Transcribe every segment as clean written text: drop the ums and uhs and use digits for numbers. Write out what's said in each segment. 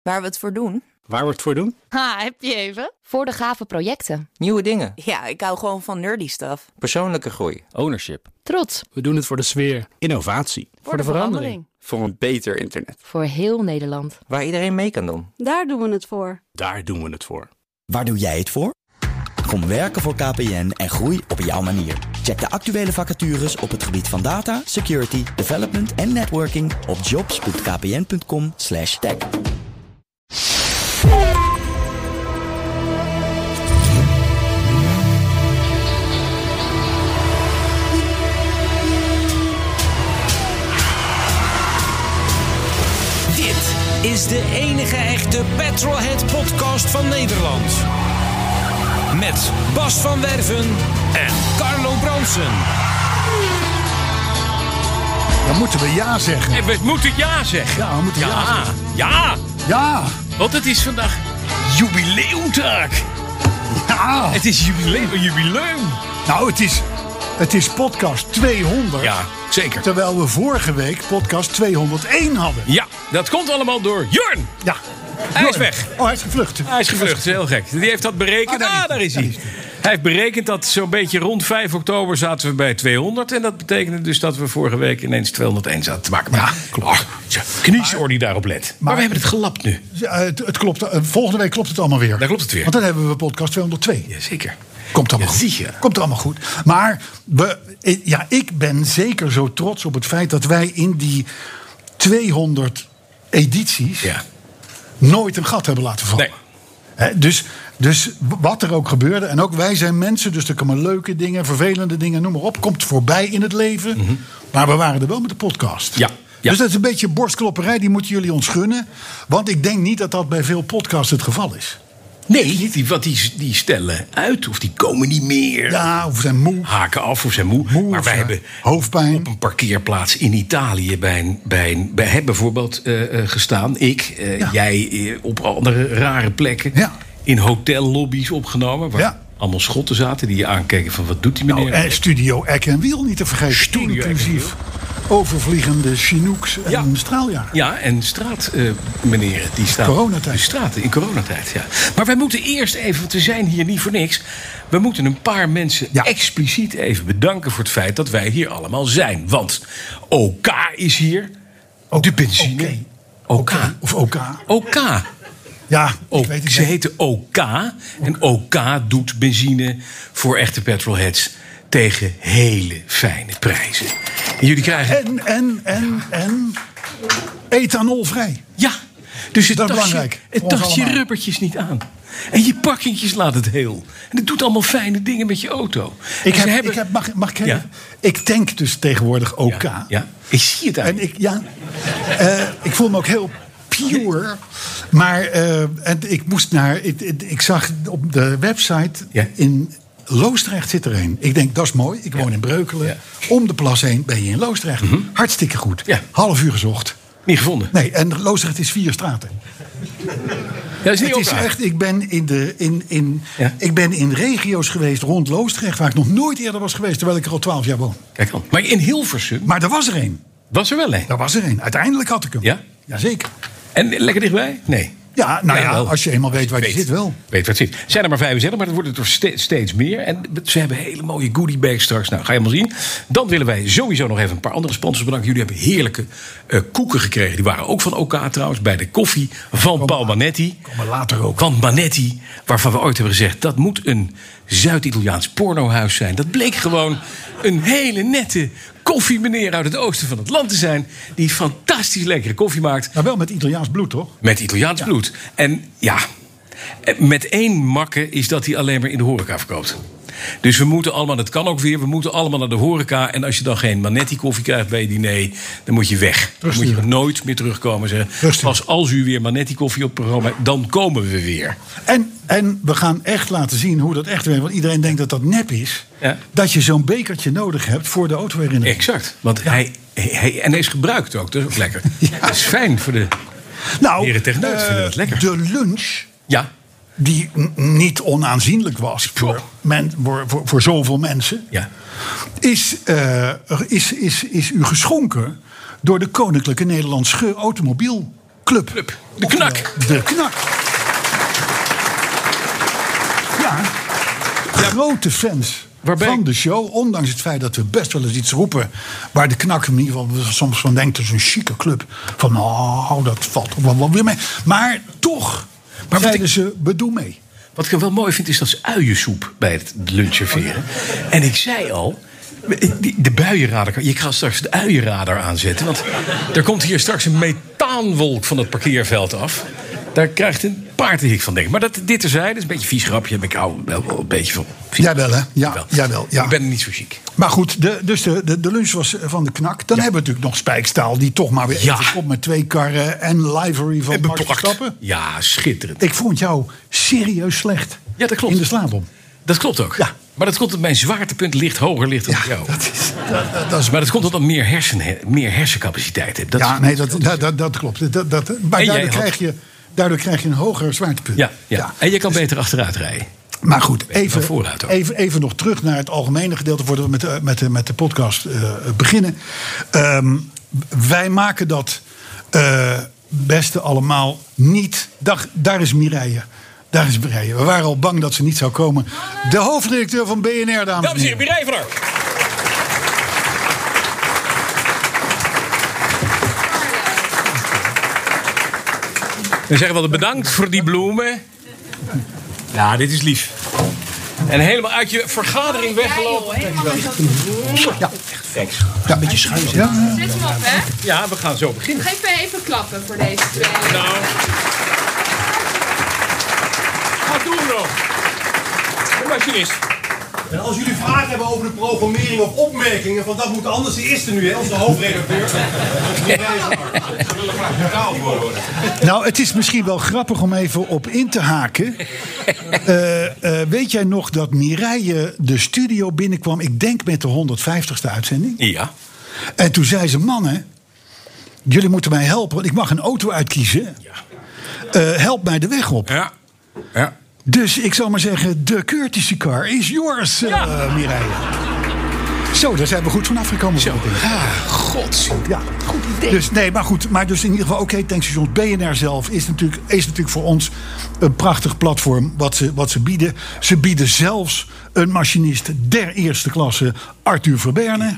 Waar we het voor doen? Waar we het voor doen? Ha, heb je even? Voor de gave projecten. Nieuwe dingen. Ja, ik hou gewoon van nerdy stuff. Persoonlijke groei. Ownership. Trots. We doen het voor de sfeer. Innovatie. Voor de verandering. Voor een beter internet. Voor heel Nederland. Waar iedereen mee kan doen. Daar doen we het voor. Daar doen we het voor. Waar doe jij het voor? Kom werken voor KPN en groei op jouw manier. Check de actuele vacatures op het gebied van data, security, development en networking op jobs.kpn.com/tech. Dit is de enige echte Petrolhead podcast van Nederland. Met Bas van Werven en Carlo Bronsen. Dan moeten we ja zeggen. En we moeten ja zeggen. Ja, we moeten ja zeggen. Ja. Ja. Want het is vandaag jubileumdag. Ja. Het is jubileum. Nou, het is podcast 200. Ja, zeker. Terwijl we vorige week podcast 201 hadden. Ja, dat komt allemaal door Jorn. Ja. Hij is weg. Oh, hij is gevlucht. Hij is gevlucht, heel gek. Die heeft dat berekend. Daar is hij. Hij heeft berekend dat zo'n beetje rond 5 oktober zaten we bij 200. En dat betekende dus dat we vorige week ineens 201 zaten te maken. Ja, klopt. Kniesoor die daarop let. Maar we hebben het gelapt nu. Het klopt. Volgende week klopt het allemaal weer. Daar klopt het weer. Want dan hebben we podcast 202. Jazeker. Komt allemaal goed. Komt allemaal goed. Maar ik ben zeker zo trots op het feit dat wij in die 200 edities nooit een gat hebben laten vallen. Nee. Dus wat er ook gebeurde, en ook wij zijn mensen, dus er komen leuke dingen, vervelende dingen, noem maar op, komt voorbij in het leven. Mm-hmm. Maar we waren er wel met de podcast. Ja. Dus dat is een beetje borstklopperij, die moeten jullie ons gunnen. Want ik denk niet dat dat bij veel podcasts het geval is. Nee, die stellen uit of die komen niet meer. Ja, of zijn moe. Haken af of zijn moe. Maar wij hebben hoofdpijn. Op een parkeerplaats in Italië bij bijvoorbeeld gestaan. Jij op andere rare plekken. Ja. In hotellobby's opgenomen. Waar allemaal schotten zaten die je aankeken van wat doet die meneer. Nou, Studio Eck en Wiel niet te vergeten. Inclusief overvliegende Chinooks en straaljagers. Ja, en straatmeneren die staan coronatijd. De straten in coronatijd. Ja. Maar wij moeten eerst even, want we zijn hier niet voor niks. We moeten een paar mensen expliciet even bedanken voor het feit dat wij hier allemaal zijn. Want OK is hier. De benzine. OK. Of OK. OK. Ja, ik weet het. Ze heten OK. En OK doet benzine voor echte petrolheads tegen hele fijne prijzen. En jullie krijgen... En ethanolvrij. Ja, dus het belangrijk. Het tast je rubbertjes niet aan. En je pakkingjes laat het heel. En het doet allemaal fijne dingen met je auto. Mag ik even? Ik tank dus tegenwoordig OK. Ja. Ik zie het eigenlijk. En ik voel me ook heel pure. Maar ik moest ik zag op de website in Loosdrecht zit er een. Ik denk, dat is mooi. Ik woon in Breukelen. Ja. Om de plas heen ben je in Loosdrecht. Mm-hmm. Hartstikke goed. Ja. Half uur gezocht. Niet gevonden? Nee, en Loosdrecht is 4 straten. Ja, het is echt, ik ben in regio's geweest rond Loosdrecht waar ik nog nooit eerder was geweest, terwijl ik er al 12 jaar woon. Kijk al. Maar in Hilversum? Maar er was er een. Was er wel een? Er was er een. Uiteindelijk had ik hem. Ja? Jazeker. En lekker dichtbij? Nee. Ja, als je eenmaal weet waar je zit wel. Weet waar het zit. Zijn er maar 75, maar dat wordt er steeds meer. En ze hebben hele mooie goodiebags straks. Nou, ga je maar zien. Dan willen wij sowieso nog even een paar andere sponsors bedanken. Jullie hebben heerlijke koeken gekregen. Die waren ook van OK trouwens. Bij de koffie van Paul Manetti. Komen later ook. Van Manetti. Waarvan we ooit hebben gezegd, dat moet een Zuid-Italiaans pornohuis zijn. Dat bleek gewoon een hele nette koffiemeneer uit het oosten van het land te zijn. Die fantastisch lekkere koffie maakt. Maar wel met Italiaans bloed, toch? Met Italiaans bloed. En met één makke is dat hij alleen maar in de horeca verkoopt. Dus we moeten allemaal, dat kan ook weer, we moeten allemaal naar de horeca. En als je dan geen Manetti koffie krijgt bij je diner, dan moet je weg. Dan moet je nooit meer terugkomen en zeggen, als u weer Manetti koffie op het programma hebt, dan komen we weer. En we gaan echt laten zien hoe dat echt werkt. Want iedereen denkt dat dat nep is. Ja. Dat je zo'n bekertje nodig hebt voor de autoherinnering. Exact. Want hij is gebruikt ook. Dat is ook lekker. Ja. Dat is fijn voor de heren techneut. Vinden dat lekker. De lunch. Ja. Die niet onaanzienlijk was voor zoveel mensen. Ja. Is u geschonken door de Koninklijke Nederlandse Automobiel Club. De Knak. De Knak. Ja, grote fans van de show. Ondanks het feit dat we best wel eens iets roepen waar de Knak in ieder geval soms van denkt, het is een chique club. Van dat valt ook wel weer mee. Maar toch zeiden ze, we doen mee. Wat ik wel mooi vind is dat ze uiensoep bij het lunch serveren. En ik zei al, de buienradar, je gaat straks de uienradar aanzetten. Want er komt hier straks een methaanwolk van het parkeerveld af. Daar krijgt een paard de hik van, denk ik. Maar dit terzijde, dat is een beetje een vies grapje. Ik hou wel een beetje van. Jawel, hè? Jawel. Ik ben niet zo chic. Maar goed, de lunch was van de Knak. Dan hebben we natuurlijk nog Spijkstaal, die toch maar weer even komt met 2 karren en livery van Max Verstappen. Ja, schitterend. Ik vond jou serieus slecht. Ja, dat klopt. In de slalom. Dat klopt ook. Ja. Maar dat komt omdat mijn zwaartepunt ligt hoger ligt dan jou. Dat is maar dat komt omdat ik meer hersencapaciteit heb. Dat klopt. Maar daardoor krijg je een hoger zwaartepunt. Ja. En je kan beter achteruit rijden. Maar goed, even nog terug naar het algemene gedeelte voordat we met de podcast beginnen. Wij maken dat beste allemaal niet. Daar is Mireille. We waren al bang dat ze niet zou komen. De hoofdredacteur van BNR, dames en heren. Mireille van Ark. We zeggen wel bedankt voor die bloemen. Ja, dit is lief. En helemaal uit je vergadering weggelopen. Ja, echt thanks. Ja, een beetje schuin. Zet hem op, hè? Ja, we gaan zo beginnen. Geef mij even klappen voor deze 2. Nou. Wat doen we nog? De machinist. En als jullie vragen hebben over de programmering of opmerkingen, want dat moet anders. De eerste nu, hè, onze hoofdredacteur. Nou, het is misschien wel grappig om even op in te haken. Weet jij nog dat Mireille de studio binnenkwam, ik denk met de 150ste uitzending? Ja. En toen zei ze, mannen, jullie moeten mij helpen, want ik mag een auto uitkiezen. Ja. Help mij de weg op. Ja. Dus ik zal maar zeggen, de courtesy car is yours, Mireille. Zo, daar zijn we goed vanaf gekomen. Godzijdank. Ja, goed idee. Dus, nee, maar goed. Maar dus in ieder geval, tankstations. BNR zelf is natuurlijk voor ons een prachtig platform wat ze bieden. Ze bieden zelfs een machinist der eerste klasse, Arthur Verberne.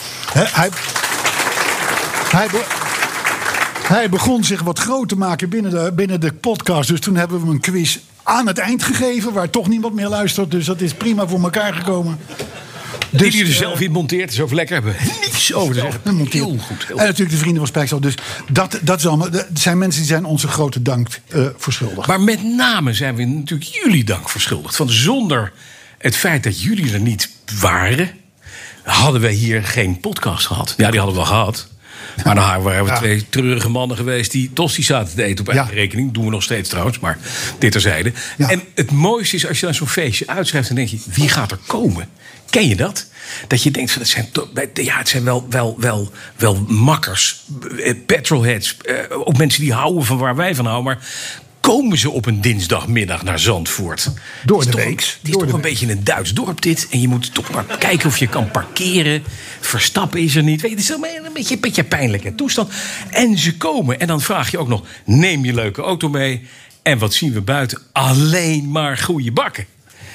Hij begon zich wat groot te maken binnen de podcast. Dus toen hebben we hem een quiz aan het eind gegeven, waar toch niemand meer luistert. Dus dat is prima voor elkaar gekomen. Dus, die er zelf in monteert, is ook lekker. Hebben niets over te zeggen. Heel goed. En natuurlijk de vrienden van Spijkstal. Dus dat is allemaal. Dat zijn mensen die zijn onze grote dank verschuldigd. Maar met name zijn we natuurlijk jullie dank verschuldigd. Want zonder het feit dat jullie er niet waren, hadden we hier geen podcast gehad. Ja, die hadden we wel gehad. Maar dan waren we 2 treurige mannen geweest die tosti zaten te eten op eigen rekening. Doen we nog steeds trouwens, maar dit terzijde. Ja. En het mooiste is als je dan zo'n feestje uitschrijft, dan denk je, wie gaat er komen? Ken je dat? Dat je denkt, het zijn wel makkers, petrolheads, ook mensen die houden van waar wij van houden, maar komen ze op een dinsdagmiddag naar Zandvoort? Door de week. Het is toch een beetje een Duits dorp dit. En je moet toch maar kijken of je kan parkeren. Verstappen is er niet. Weet je, het is een beetje een pijnlijke toestand. En ze komen. En dan vraag je ook nog, neem je leuke auto mee. En wat zien we buiten? Alleen maar goede bakken.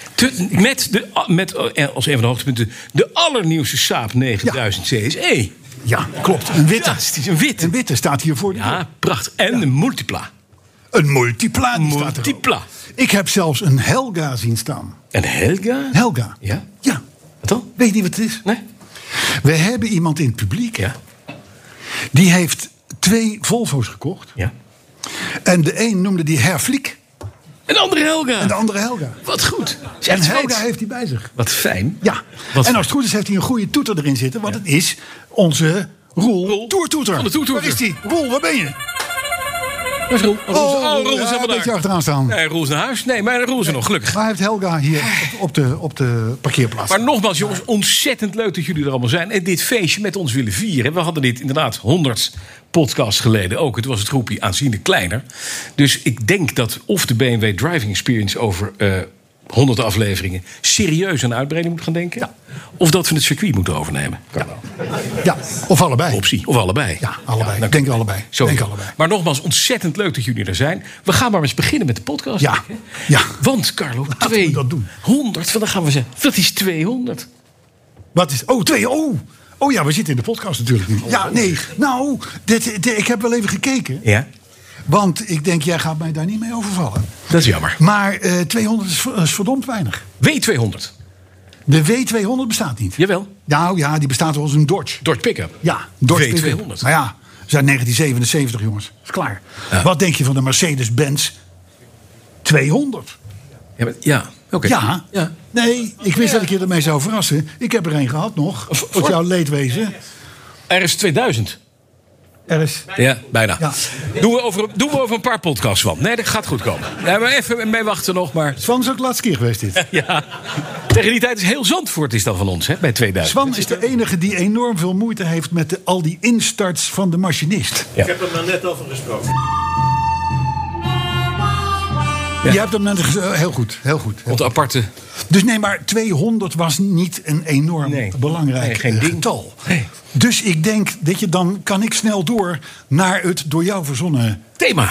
Met als een van de hoogtepunten de allernieuwste Saab 9000 CSE. Ja, klopt. Een witte. Ja, het is een witte. Een witte staat hier voor de deur. Ja, prachtig. En een Multipla. Een Multipla. Multipla. Ik heb zelfs een Helga zien staan. Een Helga? Helga. Ja? Ja. Wat dan? Weet je niet wat het is? Nee. We hebben iemand in het publiek. Ja. Die heeft 2 Volvo's gekocht. Ja. En de een noemde die Herr Fliek. Een andere Helga. En de andere Helga. Wat goed. En Helga heeft hij bij zich. Wat fijn. Ja. En als het goed is heeft hij een goede toeter erin zitten. Want het is onze Roel Toertoeter. Waar is die? Roel, waar ben je? Waar is Roel? Roel is helemaal een beetje achteraan staan. Nee, Roel is naar huis. Nee, maar Roel is er nog, gelukkig. Maar hij heeft Helga hier op de parkeerplaats. Maar nogmaals, jongens, ontzettend leuk dat jullie er allemaal zijn. En dit feestje met ons willen vieren. We hadden dit inderdaad 100 podcasts geleden ook. Het was het groepje aanzienlijk kleiner. Dus ik denk dat of de BMW Driving Experience over 100 afleveringen serieus aan uitbreiding moeten gaan denken? Ja. Of dat we het circuit moeten overnemen? Ja, of allebei. Optie, of allebei. Ja, allebei. Nou, Denk allebei. Denk allebei. Maar nogmaals, ontzettend leuk dat jullie er zijn. We gaan maar eens beginnen met de podcast. Ja. Ja. Want, Carlo, Laten we dat doen. 200, dan gaan we zeggen, dat is 200. Wat is... Oh ja, we zitten in de podcast natuurlijk nu. Ja, nee. Nou, ik heb wel even gekeken. Ja. Want ik denk, jij gaat mij daar niet mee overvallen. Dat is jammer. Maar 200 is verdomd weinig. W200. De W200 bestaat niet. Jawel. Nou ja, die bestaat wel als een Dodge. Dodge Pickup. Ja, Dodge W200. Pickup. Maar ja, we zijn 1977, jongens. Dat is klaar. Ja. Wat denk je van de Mercedes-Benz 200? Ja, oké. Ja. Nee, ik wist dat ik je ermee zou verrassen. Ik heb er een gehad nog. Voor jouw leedwezen. RS 2000. Ja, bijna. Ja. Doen we over een paar podcasts van. Nee, dat gaat goed komen. Ja, maar even mee wachten nog. Maar... Swan is ook de laatste keer geweest dit. Ja. Tegen die tijd is heel Zandvoort is dan van ons, hè, bij 2000. Swan is de enige die enorm veel moeite heeft met al die instarts van de machinist. Ja. Ik heb er net over gesproken. Ja. Je hebt hem net heel goed. Want de aparte... Dus nee, maar 200 was niet een enorm belangrijk getal. Nee. Dus ik denk dat je dan kan ik snel door naar het door jou verzonnen thema.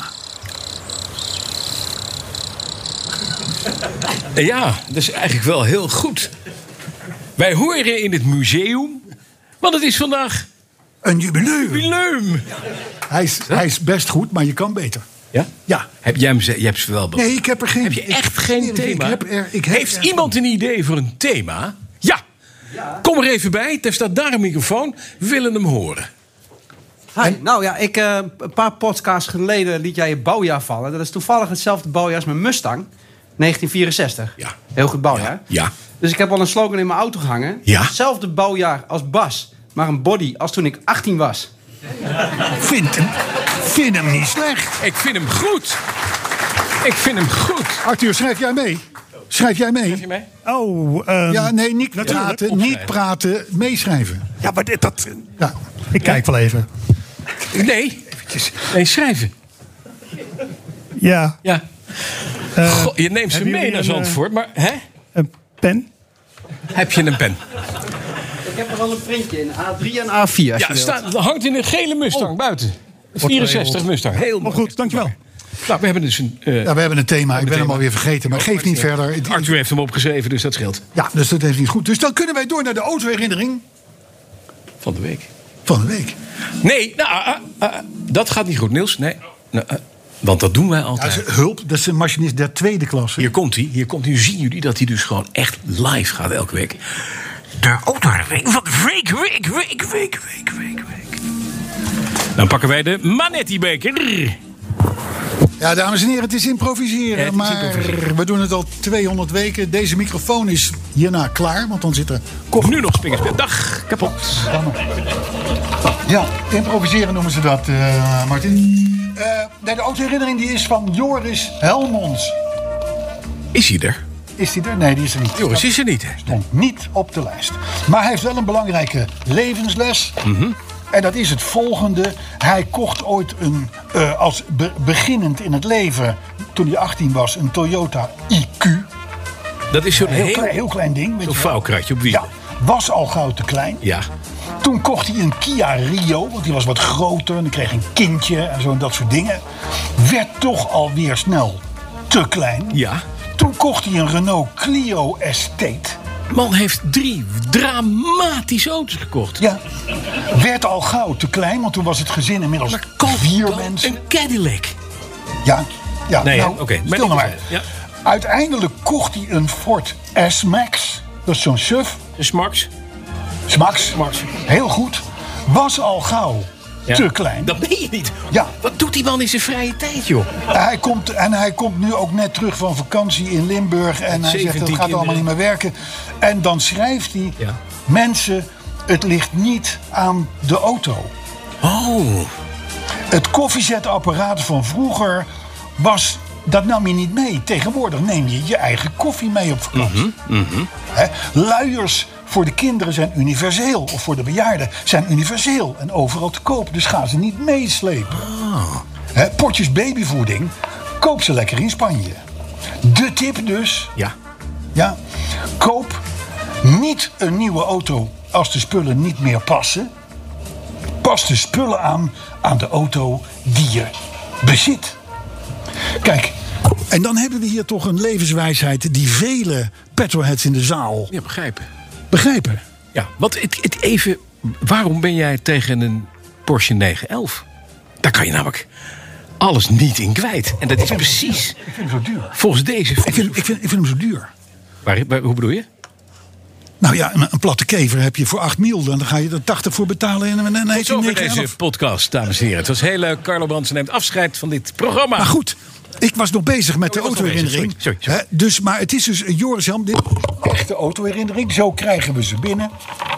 Ja, dat is eigenlijk wel heel goed. Wij horen in het museum, want het is vandaag een jubileum. Hij is best goed, maar je kan beter. Ja? Ja. Je hebt ze wel. Nee, ik heb er geen. Heb je echt geen thema? Heeft iemand een idee voor een thema? Ja. Kom er even bij. Er staat daar een microfoon. We willen hem horen. Hi. Nou ja, een paar podcasts geleden liet jij je bouwjaar vallen. Dat is toevallig hetzelfde bouwjaar als mijn Mustang. 1964. Ja. Heel goed bouwjaar. Ja. Dus ik heb al een slogan in mijn auto gehangen. Ja. Hetzelfde bouwjaar als Bas, maar een body als toen ik 18 was. Vind hem niet slecht. Ik vind hem goed. Arthur, schrijf jij mee? Schrijf jij mee? Ja, nee, niet praten, meeschrijven. Ja, maar dat... Ja. Ik kijk wel even. Nee, schrijven. Ja. God, je neemt ze mee naar Zandvoort, maar hè? Een pen? Heb je een pen? Ik heb er al een printje in, A3 en A4. Ja, hangt in een gele Mustang buiten. 64 Mustang. Heel goed, dankjewel. Nou, we hebben dus een... we hebben een thema. Ik ben hem alweer vergeten, maar geef niet verder. Arthur heeft hem opgeschreven, dus dat scheelt. Ja, dus dat heeft niet goed. Dus dan kunnen wij door naar de autoherinnering... Van de week. Nee, dat gaat niet goed, Niels. Nee. Want dat doen wij altijd. Ja, hulp, dat is een machinist der tweede klasse. Hier komt hij. Nu zien jullie dat hij dus gewoon echt live gaat elke week. De autoherinnering van de week. Dan pakken wij de Manetti-beker. Ja, dames en heren, het is improviseren. We doen het al 200 weken. Deze microfoon is hierna klaar, want dan zit er... Nu nog spingerspin. Dag, kapot. Ja, improviseren noemen ze dat, Martin. De autoherinnering die is van Joris Helmonds. Is hij er? Is hij er? Nee, die is er niet. Joris is er niet, hè? Stond niet op de lijst. Maar hij heeft wel een belangrijke levensles. En dat is het volgende. Hij kocht ooit als beginnend in het leven, toen hij 18 was, een Toyota IQ. Dat is zo'n heel klein ding. Zo'n vouwkratje op wielen. Ja, was al gauw te klein. Ja. Toen kocht hij een Kia Rio, want die was wat groter. En dan kreeg een kindje en zo en dat soort dingen. Werd toch alweer snel te klein. Ja. Toen kocht hij een Renault Clio Estate. Man heeft 3 dramatische auto's gekocht. Ja. Werd al gauw te klein, want toen was het gezin inmiddels 4 mensen. Een Cadillac. Ja. Nee, nou, oké. Stil nou maar. Ja. Uiteindelijk kocht hij een Ford S-Max. Dat is zo'n SUV. Een Smax. Heel goed. Was al gauw te klein. Dat ben je niet. Ja. Wat doet die man in zijn vrije tijd, joh? Hij komt nu ook net terug van vakantie in Limburg. En hij zegt, dat gaat allemaal niet meer werken. En dan schrijft hij... Ja. Mensen, het ligt niet aan de auto. Oh. Het koffiezetapparaat van vroeger was... Dat nam je niet mee. Tegenwoordig neem je je eigen koffie mee op vakantie. Luiers voor de kinderen zijn universeel. Of voor de bejaarden zijn universeel. En overal te koop. Dus gaan ze niet meeslepen. Potjes babyvoeding. Koop ze lekker in Spanje. De tip dus. Ja. Ja. Koop niet een nieuwe auto als de spullen niet meer passen. Pas de spullen aan de auto die je bezit. Kijk, en dan hebben we hier toch een levenswijsheid die vele petrolheads in de zaal begrijpen. Ja, want even, waarom ben jij tegen een Porsche 911? Daar kan je namelijk alles niet in kwijt. En dat is precies. Ik vind hem zo duur. Volgens deze. Ik vind hem zo duur. Hoe bedoel je? Nou ja, een platte kever heb je voor 8 mil. Dan ga je er 80 voor betalen in een Tot over 911. deze podcast, dames en heren. Het was heel leuk. Carlo Brandsen neemt afscheid van dit programma. Maar goed, ik was nog bezig met de autoherinnering. Sorry. Dus, maar het is dus Joris Helm, dit echte autoherinnering. Zo krijgen we ze binnen.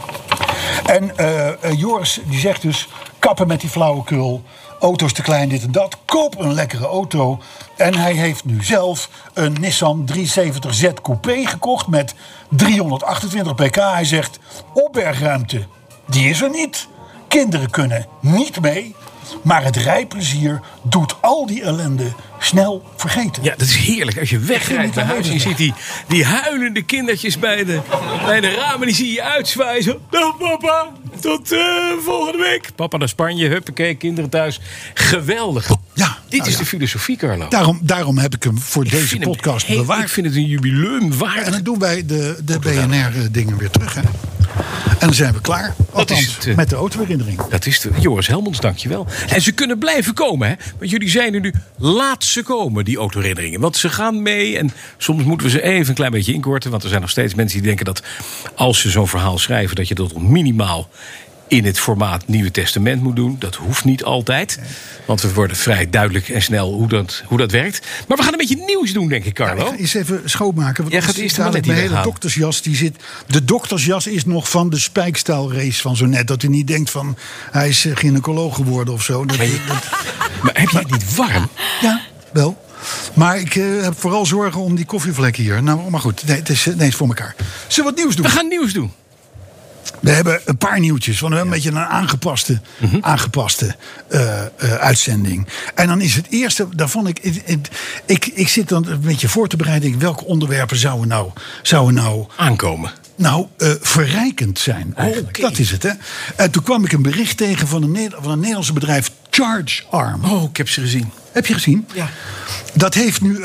En Joris die zegt dus, kappen met die flauwekul. Auto's te klein, dit en dat. Koop een lekkere auto. En hij heeft nu zelf een Nissan 370Z Coupé gekocht met 328 pk. Hij zegt, opbergruimte, die is er niet. Kinderen kunnen niet mee. Maar het rijplezier doet al die ellende snel vergeten. Ja, dat is heerlijk. Als je wegrijdt naar huis en je ziet die huilende kindertjes bij de ramen, die zie je uitzwaaien. Zo, dag papa, tot volgende week. Papa naar Spanje, huppakee, kinderen thuis. Geweldig. Ja, Dit is de filosofie, Carlo. Daarom heb ik hem voor deze podcast bewaard. Ik vind het een jubileum waard. En dan doen wij de BNR-dingen weer terug. Hè? En dan zijn we klaar. Althans, met de autoherinnering. Dat is de Joris Helmonds, dankjewel. En ze kunnen blijven komen, hè? Want jullie zijn er nu. Laat ze komen, die autoherinneringen. Want ze gaan mee. En soms moeten we ze even een klein beetje inkorten. Want er zijn nog steeds mensen die denken dat als ze zo'n verhaal schrijven, dat je dat minimaal in het formaat Nieuwe Testament moet doen. Dat hoeft niet altijd. Want we worden vrij duidelijk en snel hoe dat werkt. Maar we gaan een beetje nieuws doen, denk ik, Carlo. Ja, ik ga eens even schoonmaken. Want jij gaat eerst de hele doktersjas die zit. De doktersjas is nog van de spijkstaalrace van zo net. Dat u niet denkt van hij is gynaecoloog geworden of zo. Maar heb jij het niet warm? Ja, wel. Maar ik heb vooral zorgen om die koffievlekken hier. Nou, maar goed, het is ineens voor elkaar. Zullen we wat nieuws doen? We gaan nieuws doen. We hebben een paar nieuwtjes. Want we hebben een beetje een aangepaste uitzending. En dan is het eerste, daarvan ik zit dan een beetje voor te bereiden. Welke onderwerpen zouden nou aankomen? Nou, verrijkend zijn eigenlijk. Okay. Dat is het, hè. En toen kwam ik een bericht tegen van een Nederlandse bedrijf, Charge Arm. Oh, ik heb ze gezien. Heb je gezien? Ja. Dat heeft nu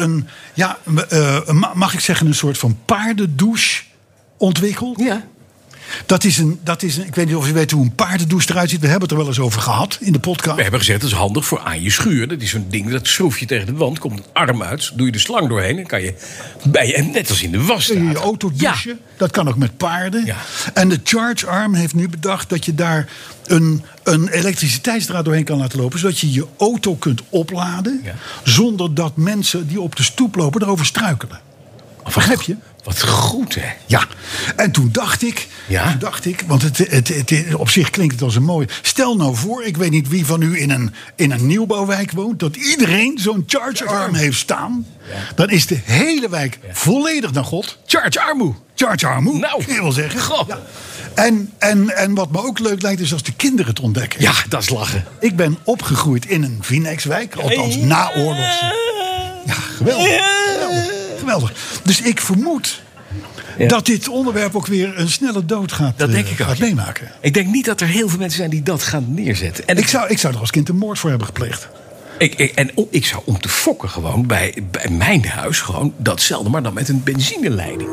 mag ik zeggen, een soort van paardendouche ontwikkeld. Ja. Dat is een, ik weet niet of je weet hoe een paardendouche eruit ziet. We hebben het er wel eens over gehad in de podcast. We hebben gezegd, dat is handig voor aan je schuur. Dat is zo'n ding, dat schroef je tegen de wand, komt een arm uit, doe je de slang doorheen en kan je net als in de was kun je je auto douchen. Ja. Dat kan ook met paarden. Ja. En de Charge Arm heeft nu bedacht dat je daar een elektriciteitsdraad doorheen kan laten lopen, zodat je je auto kunt opladen, zonder dat mensen die op de stoep lopen erover struikelen. Begrijp je? Wat goed, hè? Ja. En toen dacht ik, want het op zich klinkt het als een mooi. Stel nou voor, ik weet niet wie van u in een nieuwbouwwijk woont, dat iedereen zo'n Charge Arm heeft staan. Ja. Dan is de hele wijk volledig naar God. Charge Armoe. Charge Armoe, nou, kun je wel zeggen. God. Ja. En wat me ook leuk lijkt, is als de kinderen het ontdekken. Ja, dat is lachen. Ik ben opgegroeid in een Vinex-wijk, althans naoorlogse. Ja, geweldig. Dus ik vermoed dat dit onderwerp ook weer een snelle dood gaat meemaken. Ik denk niet dat er heel veel mensen zijn die dat gaan neerzetten. En ik zou er als kind een moord voor hebben gepleegd. Ik zou om te fokken gewoon bij mijn huis gewoon datzelfde, maar dan met een benzineleiding.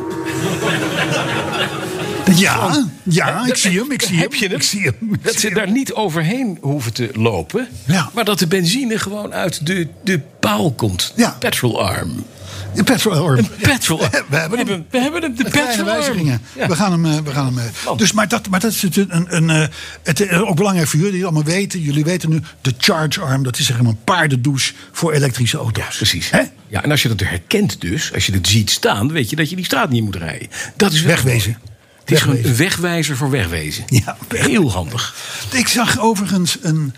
Ja, ik zie hem. Heb je hem? Dat ze daar niet overheen hoeven te lopen. Ja. Maar dat de benzine gewoon uit de paal komt. Ja. Petrol Arm. De Petrol Arm. We hebben hem, de Petrol Arm. Ja. We gaan hem. Dus, maar dat is het ook belangrijk voor jullie allemaal weten. Jullie weten nu, de Charge Arm, dat is zeg maar een paardendouche voor elektrische auto's. Ja, precies. Hè? Ja, en als je dat herkent dus, als je het ziet staan, dan weet je dat je die straat niet moet rijden. Dat is wegwezen. Het is gewoon een wegwijzer voor wegwezen. Ja, heel handig. Ik zag overigens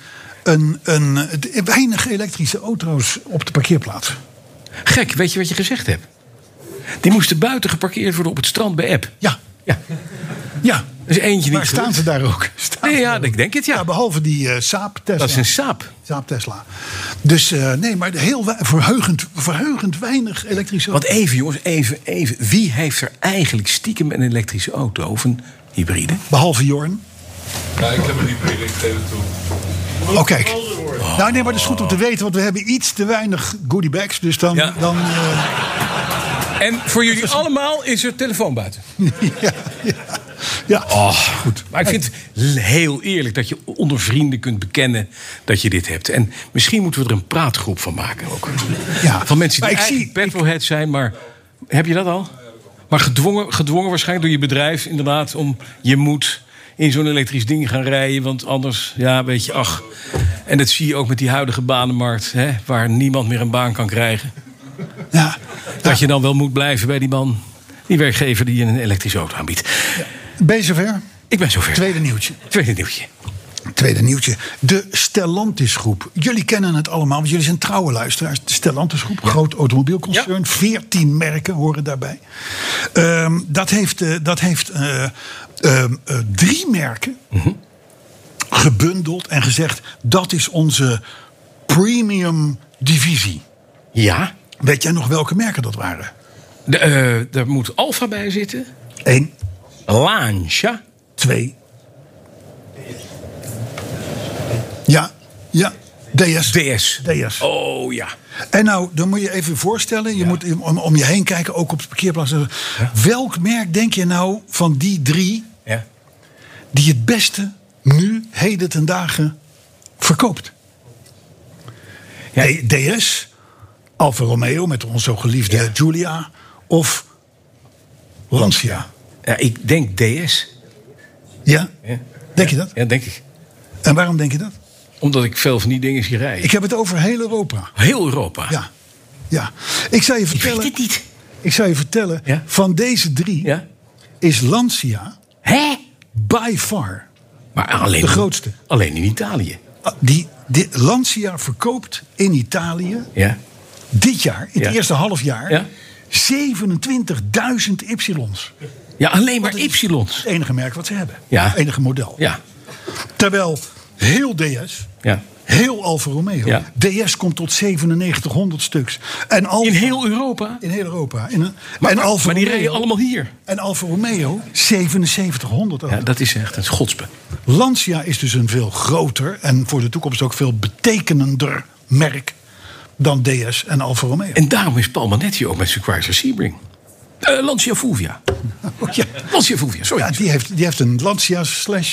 weinig elektrische auto's op de parkeerplaats. Gek, weet je wat je gezegd hebt? Die moesten buiten geparkeerd worden op het strand bij App. Ja. is eentje niet Waar staan ze daar ook? Nee, ja, ik denk het, ja. Behalve die Saab Tesla. Dat is een Saab. Saab Tesla. Dus nee, maar verheugend weinig elektrische Want auto's. even, jongens, even. Wie heeft er eigenlijk stiekem een elektrische auto of een hybride? Behalve Jorn. Ja, ik heb een hybride, ik geef het toe. Oh, kijk. Nou, nee, maar dat is goed om te weten, want we hebben iets te weinig goodiebags. Dus dan... Ja. En voor jullie allemaal is er telefoon buiten. Ja. Oh, goed. Maar ik vind het heel eerlijk dat je onder vrienden kunt bekennen dat je dit hebt. En misschien moeten we er een praatgroep van maken ook. Ja. Van mensen die Maar eigenlijk petrolhead zijn, maar... Heb je dat al? Maar gedwongen waarschijnlijk door je bedrijf inderdaad om... Je moet in zo'n elektrisch ding gaan rijden, want anders, ja, weet je, ach. En dat zie je ook met die huidige banenmarkt, hè, waar niemand meer een baan kan krijgen. Ja. Dat je dan wel moet blijven bij die man, die werkgever die je een elektrische auto aanbiedt. Ja. Ben je zover? Ik ben zover. Tweede nieuwtje. De Stellantis groep. Jullie kennen het allemaal, want jullie zijn trouwe luisteraars. De Stellantis groep, groot automobielconcern. 14 merken horen daarbij. Dat heeft 3 merken gebundeld en gezegd... dat is onze premium divisie. Ja. Weet jij nog welke merken dat waren? Daar moet Alfa bij zitten. 1. Lancia. 2. Ja. DS. Oh ja. En nou, dan moet je even voorstellen... je moet om je heen kijken, ook op de parkeerplaats. Ja. Welk merk denk je nou van die 3... Ja. die het beste nu, heden ten dagen, verkoopt? Ja. DS, Alfa Romeo met onze zo geliefde Giulia... of Lancia? Ja, ik denk DS. Ja? Denk je dat? Ja, denk ik. En waarom denk je dat? Omdat ik veel van die dingen zie rijden. Ik heb het over heel Europa. Heel Europa? Ja. Ik zou je vertellen... Ik weet het niet. Ik zou je vertellen, van deze 3 is Lancia by far maar alleen de grootste. Alleen in Italië. Die Lancia verkoopt in Italië dit jaar, in het eerste halfjaar, 27.000 Ypsilons. Ja, alleen maar Ypsilons. Het enige merk wat ze hebben. Ja. Het enige model. Ja. Terwijl heel DS, heel Alfa Romeo, DS komt tot 9700 stuks. En Alfa, in heel Europa? In heel Europa. Maar die rijden allemaal hier. En Alfa Romeo 7700 euro. Ja, dat is echt een schotspe. Lancia is dus een veel groter en voor de toekomst ook veel betekenender merk dan DS en Alfa Romeo. En daarom is Paul Manetti ook met zijn Chrysler Sebring. Lancia Fulvia. Lancia Fulvia, sorry. Ja, die heeft een Lancia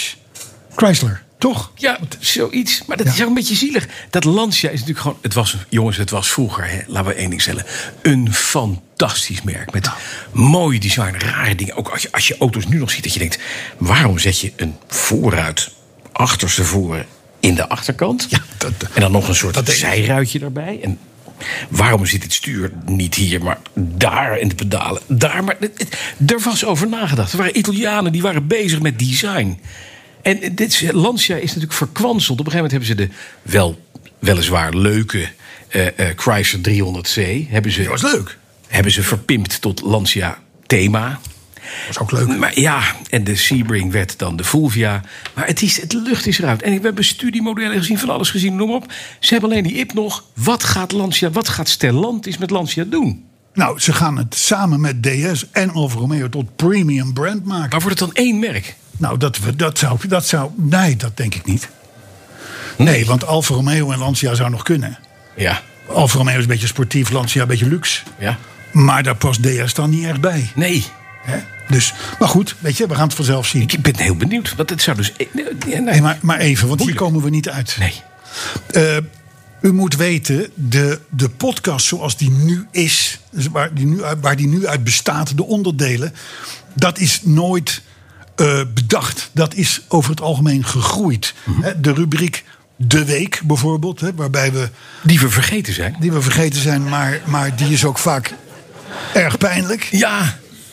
/ Chrysler, toch? Ja, zoiets. Maar dat is ook een beetje zielig. Dat Lancia is natuurlijk gewoon... Het was vroeger, hè, laten we één ding stellen... een fantastisch merk. Met mooi design, rare dingen. Ook als je auto's nu nog ziet, dat je denkt... waarom zet je een voorruit, achterste voren in de achterkant? Ja, en dan nog een soort zijruitje daarbij. En waarom zit het stuur niet hier, maar daar in de pedalen? Daar, maar er was over nagedacht. Er waren Italianen die waren bezig met design. En Lancia is natuurlijk verkwanseld. Op een gegeven moment hebben ze de weliswaar leuke Chrysler 300C... Dat was leuk. Hebben ze verpimpt tot Lancia Thema. Dat was ook leuk. Maar ja, en de Sebring werd dan de Fulvia. Maar het lucht is eruit. En we hebben studiemodellen gezien, van alles gezien, noem maar op. Ze hebben alleen die IP nog. Wat gaat Stellantis met Lancia doen? Nou, ze gaan het samen met DS en Alfa Romeo tot premium brand maken. Maar wordt het dan één merk? Nou, dat zou... Nee, dat denk ik niet. Nee, want Alfa Romeo en Lancia zou nog kunnen. Ja. Alfa Romeo is een beetje sportief, Lancia een beetje luxe. Ja. Maar daar past DS dan niet echt bij. Nee. Dus, maar goed, weet je, we gaan het vanzelf zien. Ik ben heel benieuwd. Want het zou dus... Nee, maar even, want hier komen we niet uit. Nee. U moet weten, de podcast zoals die nu is... waar die nu uit bestaat, de onderdelen... dat is nooit bedacht. Dat is over het algemeen gegroeid. De rubriek De Week bijvoorbeeld, waarbij we... Die we vergeten zijn. Maar die is ook vaak erg pijnlijk. Ja.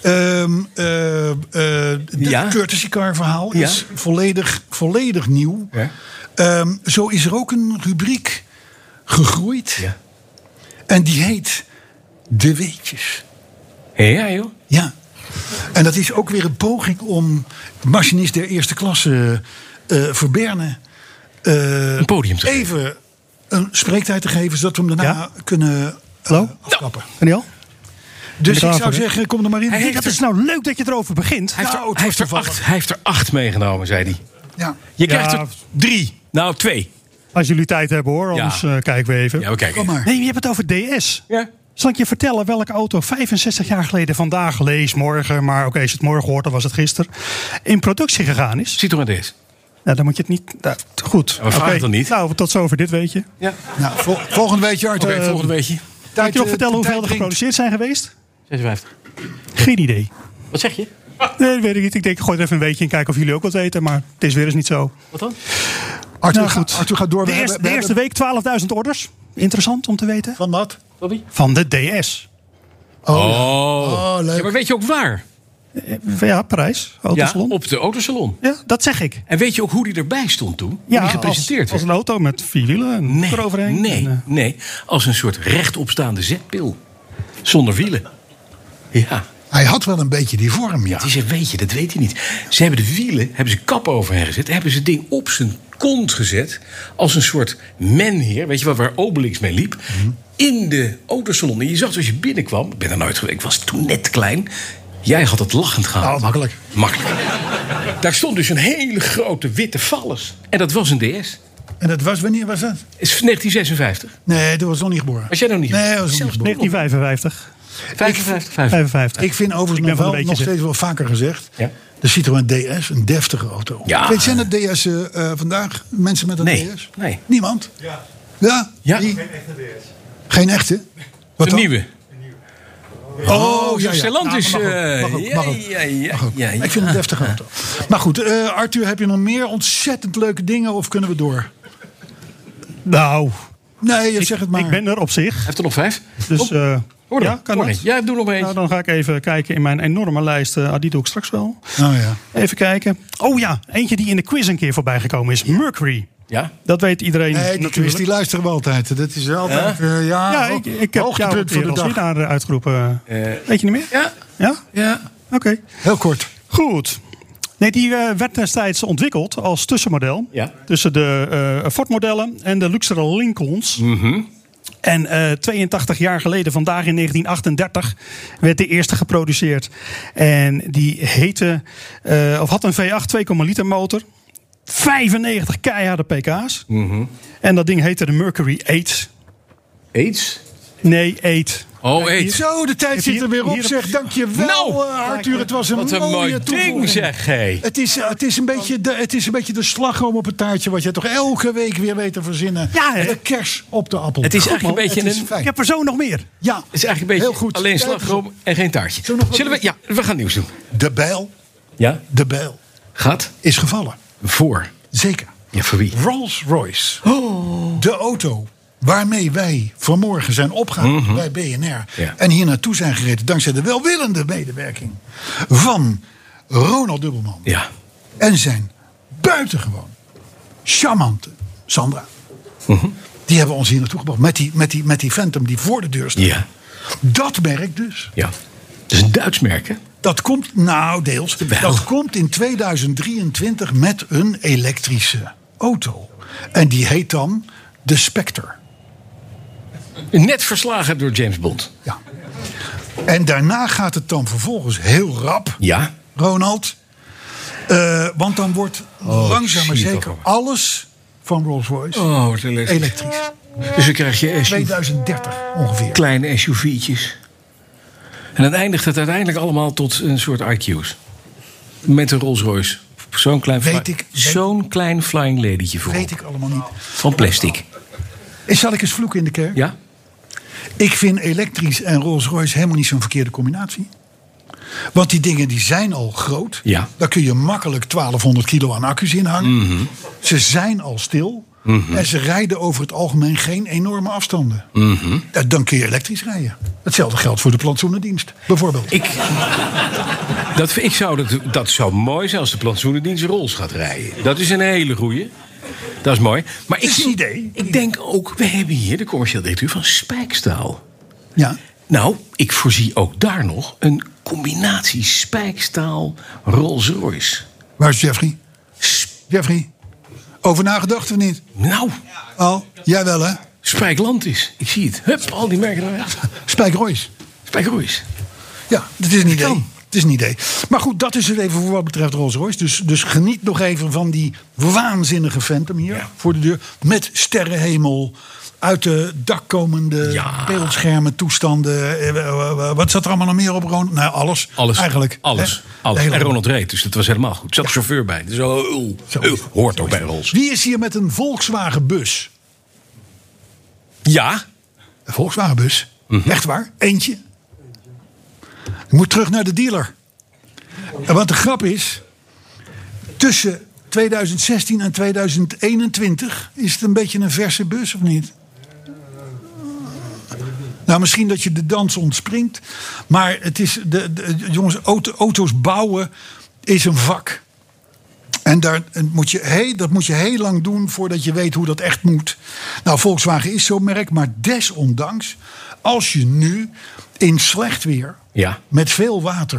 De Courtesy Car verhaal is volledig nieuw. Ja. Zo is er ook een rubriek gegroeid. Ja. En die heet De Weetjes. Ja, joh. Ja. En dat is ook weer een poging om machinist der eerste klasse Verberne een podium te even een spreektijd te geven, zodat we hem daarna kunnen afkappen. Daniel? Dus ik zou zeggen, kom er maar in. Dat is nou leuk dat je erover begint. Hij heeft er 8 meegenomen, zei hij. Ja. Je krijgt er 3. Nou, 2. Als jullie tijd hebben hoor, anders kijken we even. Ja, we kijken. Kom maar. Nee, je hebt het over DS. Ja. Zal ik je vertellen welke auto 65 jaar geleden vandaag, lees morgen, maar oké, als je het morgen hoort, dan was het gisteren, in productie gegaan is? Citroën DS. Nou, dan moet je het niet... goed. Ja, maar vraag het dan niet. Nou, tot zover dit weetje. Ja. Nou, volgende weetje, Arthur. Oké, volgende weetje. Kan ik je nog vertellen hoeveel er geproduceerd zijn geweest? 56. Geen idee. Wat zeg je? Nee, dat weet ik niet. Ik denk, ik gooi er even een weetje in, kijken of jullie ook wat weten. Maar het is weer eens niet zo. Wat dan? Arthur gaat door. De eerste week 12.000 orders. Interessant om te weten. Van wat? Van de DS. Oh, leuk. Ja, maar weet je ook waar? Ja, Parijs. Autosalon. Ja, op de autosalon. Ja, dat zeg ik. En weet je ook hoe die erbij stond toen? Ja, die gepresenteerd als een auto met 4 wielen en eroverheen. Nee. Als een soort rechtopstaande zetpil. Zonder wielen. Ja. Hij had wel een beetje die vorm, ja. Het is een beetje, dat weet hij niet. Ze hebben de wielen, hebben ze kap overheen gezet. Hebben ze het ding op zijn kont gezet. Als een soort menheer. Weet je waar Obelix mee liep? In de autosalon. En je zag als je binnenkwam. Ik ben er nooit geweest. Ik was toen net klein. Jij had het lachend gehaald. Oh, makkelijk. Daar stond dus een hele grote witte Vallus. En dat was een DS. En dat was, wanneer was dat? Is 1956. Nee, dat was nog niet geboren. Was jij nog niet geboren? Nee, dat was nog niet geboren. 1955. 55. Ik vind overigens nog steeds wel vaker gezegd. Ja? De Citroën DS, een deftige auto. Ja. Zijn er DS vandaag? Mensen met een DS? Nee. Niemand? Ja. Ja? Geen echte DS. Geen echte? Wat een dan? nieuwe. Oh, ja. Stellantis. Mag ook. Ja. Ik vind het een deftige auto. Maar goed, Arthur, heb je nog meer ontzettend leuke dingen of kunnen we door? Nou... Nee, zeg het maar. Ik ben er op zich. Heeft er nog 5? Dus ja, kan dat? Ja, doe nog eens. Nou, dan ga ik even kijken in mijn enorme lijst. Die doe ik straks wel. Oh ja. Even kijken. Oh ja, eentje die in de quiz een keer voorbij gekomen is. Mercury. Ja? Dat weet iedereen Nee, die quiz die luisteren we altijd. Dat is altijd... ik heb jou het weer als winnaar uitgeroepen. Weet je niet meer? Ja. Ja? Oké. Heel kort. Goed. Nee, die werd destijds ontwikkeld als tussenmodel. Ja. Tussen de Ford-modellen en de luxere Lincolns. En 82 jaar geleden, vandaag in 1938, werd de eerste geproduceerd. En die heette, had een V8 2,0 liter motor. 95 keiharde pk's. En dat ding heette de Mercury 8. 8? Nee, 8. Oh, 8. Zo, de tijd zit er weer op, zeg. Dankjewel, Arthur. Het was een wat een mooie mooi toevoeging. ding, zeg. Hey. Het is een beetje de slagroom op het taartje... wat je toch elke week weer weet te verzinnen. Ja, hè? De kers op de appel. Het is eigenlijk een beetje Ik heb er zo nog meer. Ja, Het is eigenlijk een beetje heel goed. alleen slagroom en geen taartje. Zullen we? Ja, we gaan nieuws doen. De bijl, Ja? Gaat? is gevallen. Voor. Zeker. Ja, voor wie? Rolls-Royce. De auto waarmee wij vanmorgen zijn opgehaald bij BNR. Ja. En hier naartoe zijn gereden dankzij de welwillende medewerking van Ronald Dubbelman. Ja. En zijn buitengewoon charmante Sandra. Die hebben ons hier naartoe gebracht. Met die Phantom die voor de deur staat. Ja. Dat merk dus. Ja. Het is een Duits merk, hè? Dat komt, nou deels. Dat komt in 2023 met een elektrische auto. En die heet dan de Spectre. Net verslagen door James Bond. Ja. En daarna gaat het dan vervolgens heel rap, Ja. Ronald. Want dan wordt langzaam maar zie je zeker toch alles van Rolls-Royce wat elektrisch. Dus dan krijg je 2030 ongeveer. kleine SUV'tjes. En dan eindigt het uiteindelijk allemaal tot een soort IQ's. Met een Rolls-Royce. Zo'n klein flying ladytje voor. Weet ik allemaal niet. Van plastic. Zal ik eens vloeken in de kerk? Ja? Ik vind elektrisch en Rolls-Royce helemaal niet zo'n verkeerde combinatie. Want die dingen die zijn al groot. Ja. Daar kun je makkelijk 1200 kilo aan accu's in hangen. Ze zijn al stil. En ze rijden over het algemeen geen enorme afstanden. Dan kun je elektrisch rijden. Hetzelfde geldt voor de plantsoenendienst, bijvoorbeeld. Dat zou mooi zijn als de plantsoenendienst Rolls gaat rijden. Dat is een hele goeie. Dat is mooi. Maar is een idee. Ik denk ook, we hebben hier de commercieel directeur van Spijkstaal. Ja. Nou, ik voorzie ook daar nog een combinatie spijkstaal Rolls-Royce. Waar is Jeffrey? Jeffrey, over nagedacht of niet? Nou. Oh, jij wel hè? Spijklantis, ik zie het. Hup, al die merken eruit. Spijkroyce. Spijkroyce. Ja, dat is een idee. Het is een idee. Maar goed, dat is het even voor wat betreft Rolls-Royce. Dus geniet nog even van die waanzinnige Phantom hier voor de deur. Met sterrenhemel, uit de dak komende beeldschermen, toestanden. Wat zat er allemaal nog meer op, Ronald? Nou, alles. Eigenlijk. Alles. En Ronald reed, dus dat was helemaal goed. Er zat een chauffeur bij. Dus hoort ook bij Rolls. Wie is hier met een Volkswagen bus? Ja. Een Volkswagen bus? Echt waar? Eentje? Je moet terug naar de dealer. En wat de grap is, tussen 2016 en 2021 is het een beetje een verse bus, of niet? Nou, misschien dat je de dans ontspringt. Maar het is jongens, auto's bouwen is een vak. En dat moet je heel lang doen voordat je weet hoe dat echt moet. Nou, Volkswagen is zo'n merk, maar desondanks, als je nu in slecht weer, met veel water,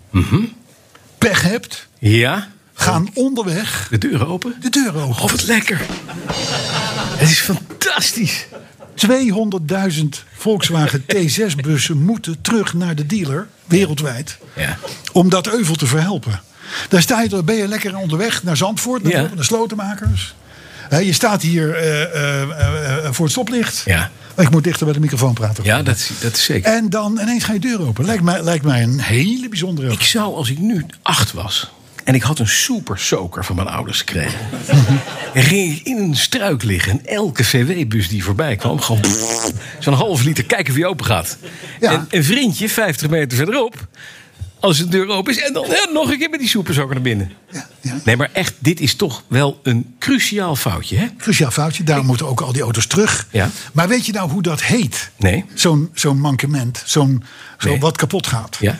pech hebt, gaan onderweg de deuren open. Oh, wat lekker. Het is fantastisch. 200.000 Volkswagen T6-bussen moeten terug naar de dealer, wereldwijd, om dat euvel te verhelpen. Daar ben je lekker onderweg naar Zandvoort, naar de slotenmakers. Je staat hier voor het stoplicht. Ja. Ik moet dichter bij de microfoon praten. Ja, dat is zeker. En dan ineens ga je deur open. Lijkt mij een hele bijzondere. Ik zou, als ik nu 8 was en ik had een super soaker van mijn ouders gekregen, en ging ik in een struik liggen en elke VW-bus die voorbij kwam, gewoon zo'n half liter kijken of die open gaat. Ja. En een vriendje 50 meter verderop, als de deur open is, en dan nog een keer met die supersoaker naar binnen. Ja. Nee, maar echt, dit is toch wel een cruciaal foutje, hè? Cruciaal foutje, daarom moeten ook al die auto's terug. Ja. Maar weet je nou hoe dat heet? Nee. Zo'n mankement, wat kapot gaat. Ja.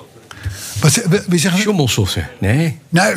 We zeggen schommelsoftware. Nee. Nee,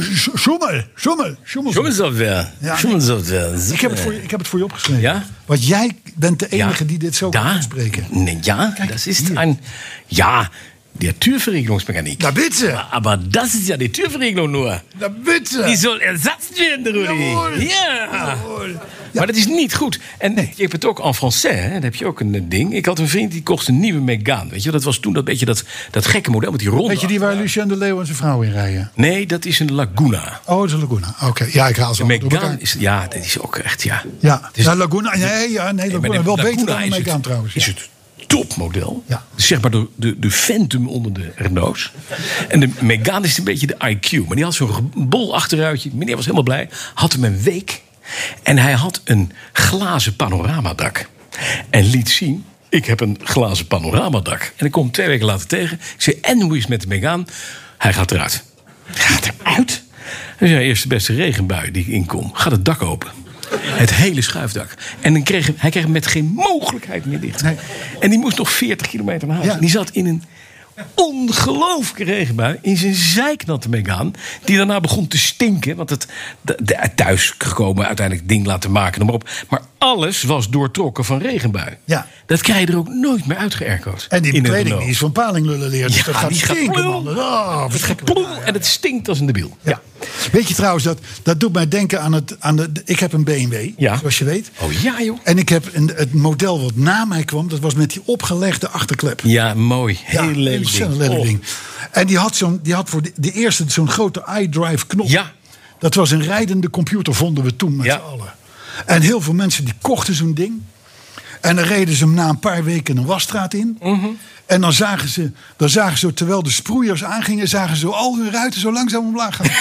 schommelsoftware. Ja, schommelsoftware. Ik heb het voor je opgeschreven. Ja? Want jij bent de enige die dit zo kan uitspreken. Nee, dat is een. Ja. Der Türverriegelungsmechanik. Na bitte. Aber das ist ja die Türverriegelung nur. Na bitte. Die soll ersetzt werden, Rudi. Ja. Maar dat is niet goed. En je hebt het ook en français, hè? Dan heb je ook een ding. Ik had een vriend die kocht een nieuwe Megane. Weet je, dat was toen dat beetje dat gekke model met die ronde. Weet je die waar Lucien de Leeuw en zijn vrouw in rijden? Nee, dat is een Laguna. Oh, dat is een Laguna. Oké. Ja, ik haal ze allemaal door elkaar. Dat is ook echt, Ja, Laguna. Nee, Laguna. Wel beter dan een Megane trouwens. Is het topmodel. Ja. Zeg maar de Phantom onder de Renaults. En de Megane is een beetje de IQ. Maar die had zo'n bol achteruitje. Meneer was helemaal blij. Had hem een week. En hij had een glazen panoramadak. En liet zien, ik heb een glazen panoramadak. En ik kom 2 weken later tegen. Ik zei, en hoe is het met de Megane? Hij gaat eruit. Gaat eruit? Dat is de eerste beste regenbui die ik inkom. Gaat het dak open. Het hele schuifdak. En dan hij kreeg hem met geen mogelijkheid meer dicht. Nee. En die moest nog 40 kilometer naar huis. Ja. En die zat in een ongelooflijke regenbui in zijn zeiknatte Megane, die daarna begon te stinken. Want thuis gekomen, uiteindelijk ding laten maken, noem maar op. Maar alles was doortrokken van regenbui. Ja. Dat krijg je er ook nooit meer uitgeërkoord. En die kleding die is van palinglullen leren. Dus dat gaat die stinken, man. En het stinkt als een debiel. Ja. Weet je trouwens, dat doet mij denken aan ik heb een BMW, zoals je weet. Oh ja, joh. En ik heb het model wat na mij kwam, dat was met die opgelegde achterklep. Ja, mooi. Heel lelijk ding. En die had voor de eerste zo'n grote iDrive knop. Ja. Dat was een rijdende computer, vonden we toen met z'n allen. En heel veel mensen die kochten zo'n ding. En dan reden ze hem na een paar weken een wasstraat in. Mm-hmm. En dan zagen ze, terwijl de sproeiers aangingen, zagen ze al hun ruiten zo langzaam omlaag gaan.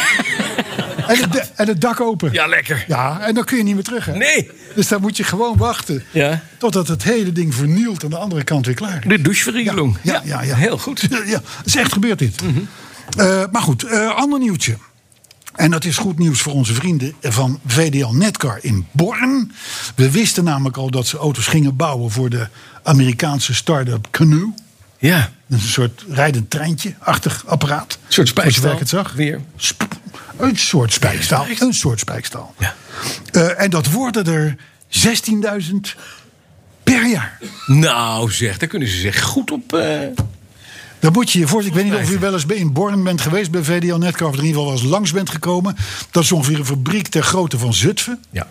en het dak open. Ja, lekker. Ja, en dan kun je niet meer terug. Hè? Nee. Dus dan moet je gewoon wachten. Ja. Totdat het hele ding vernielt aan de andere kant weer klaar is. De doucheverriegeling. Ja. Heel goed. Ja, dat is echt gebeurd dit. Mm-hmm. Maar goed, ander nieuwtje. En dat is goed nieuws voor onze vrienden van VDL Netcar in Born. We wisten namelijk al dat ze auto's gingen bouwen voor de Amerikaanse start-up Canoo. Ja. Een soort rijdend treintje-achtig apparaat. Een soort spijkstaal. Zoals je het zag. Weer. Een soort spijkstaal. Een soort spijkstaal. Ja. En dat worden er 16.000 per jaar. Nou zeg, daar kunnen ze zich goed op... Dan moet je je voorstellen, ik weet niet of u wel eens in Born bent geweest bij VDL Netcar, of er in ieder geval wel eens langs bent gekomen. Dat is ongeveer een fabriek ter grootte van Zutphen. Ja.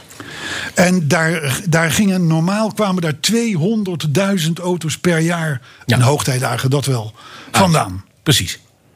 En daar kwamen daar 200.000 auto's per jaar, in hoogtijdagen dat wel, vandaan. Precies.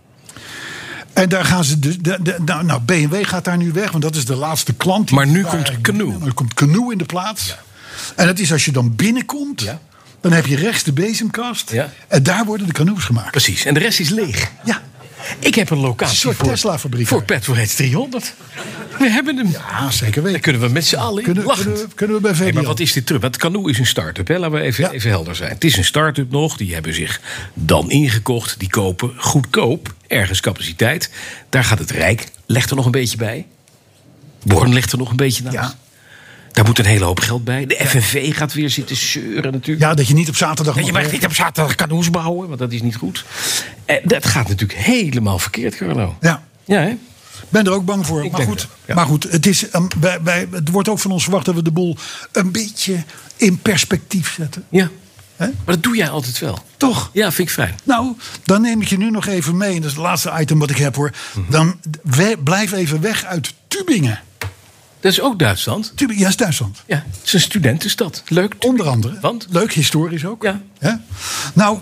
En daar gaan ze BMW gaat daar nu weg, want dat is de laatste klant. Maar nu komt Canoe. Er komt Canoe in de plaats. Ja. En dat is als je dan binnenkomt, dan heb je rechts de bezemkast. Ja. En daar worden de Canoes gemaakt. Precies, en de rest is leeg. Ja. Ik heb een locatie een soort Tesla-fabriek voor Petrolheads 300. We hebben hem. Ja, zeker weten. Dan kunnen we met z'n allen kunnen we bij VDL. Maar wat is dit terug? Want Canoe is een start-up. Hè? Laten we even helder zijn. Het is een start-up nog. Die hebben zich dan ingekocht. Die kopen goedkoop. Ergens capaciteit. Daar gaat het Rijk. Legt er nog een beetje bij. Born ligt er nog een beetje naast. Ja. Daar moet een hele hoop geld bij. De FNV gaat weer zitten zeuren natuurlijk. Ja, dat je niet op zaterdag... Je mag niet op zaterdag Canoes bouwen, want dat is niet goed. Dat gaat natuurlijk helemaal verkeerd, Carlo. Ja. Ja, hè? Ik ben er ook bang voor. Maar goed, het, is, het wordt ook van ons verwacht dat we de boel een beetje in perspectief zetten. Ja. Maar dat doe jij altijd wel. Toch? Ja, vind ik fijn. Nou, dan neem ik je nu nog even mee. En dat is het laatste item wat ik heb hoor. Dan blijf even weg uit Tübingen. Dat is ook Duitsland? Tübingen, ja, is Duitsland. Ja, het is een studentenstad. Leuk. Onder andere. Want? Leuk, historisch ook. Ja. Ja? Nou,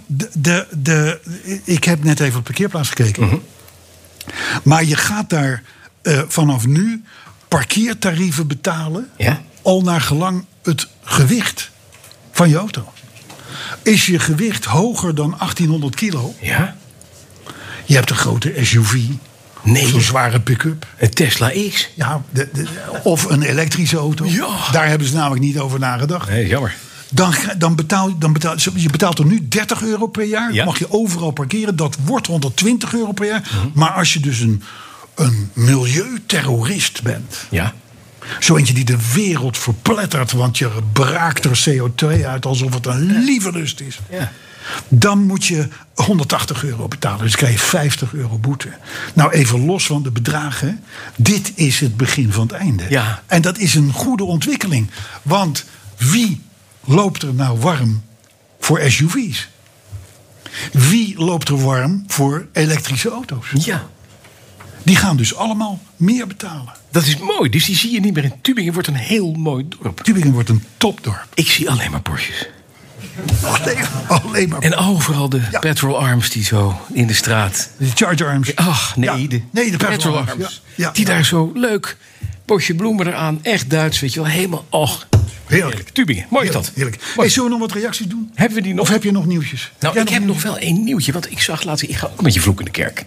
ik heb net even op de parkeerplaats gekeken. Maar je gaat daar vanaf nu parkeertarieven betalen. Ja? Al naar gelang het gewicht van je auto. Is je gewicht hoger dan 1800 kilo? Ja. Je hebt een grote SUV. Nee. Zo'n zware pick-up. Een Tesla X. Ja, of een elektrische auto. Ja. Daar hebben ze namelijk niet over nagedacht. Nee, jammer. Dan betaal je betaalt er nu €30 per jaar. Ja. Mag je overal parkeren. Dat wordt €120 per jaar. Maar als je dus een milieuterrorist bent. Ja. Zo eentje die de wereld verplettert. Want je braakt er CO2 uit alsof het een lieve lust is. Ja. Dan moet je €180 betalen. Dus krijg je €50 boete. Nou, even los van de bedragen. Dit is het begin van het einde. Ja. En dat is een goede ontwikkeling. Want wie loopt er nou warm voor SUV's? Wie loopt er warm voor elektrische auto's? Ja. Die gaan dus allemaal meer betalen. Dat is mooi. Dus die zie je niet meer in Tübingen. Wordt een heel mooi dorp. Tübingen wordt een topdorp. Ik zie alleen maar Porsches. Alleen maar. En overal de petrol arms die zo in de straat. De Charger arms. Ach, nee, de petrol arms. Ja. Die daar zo leuk. Bosje bloemen eraan. Echt Duits, weet je wel. Helemaal, heerlijk. Tübingen. Mooi is dat. Heerlijk. Hey, zullen we nog wat reacties doen? Hebben we die nog? Of heb je nog nieuwtjes? Nou, ik heb nog wel één nieuwtje. Want ik zag laatst, ik ga ook met je vloek in de kerk.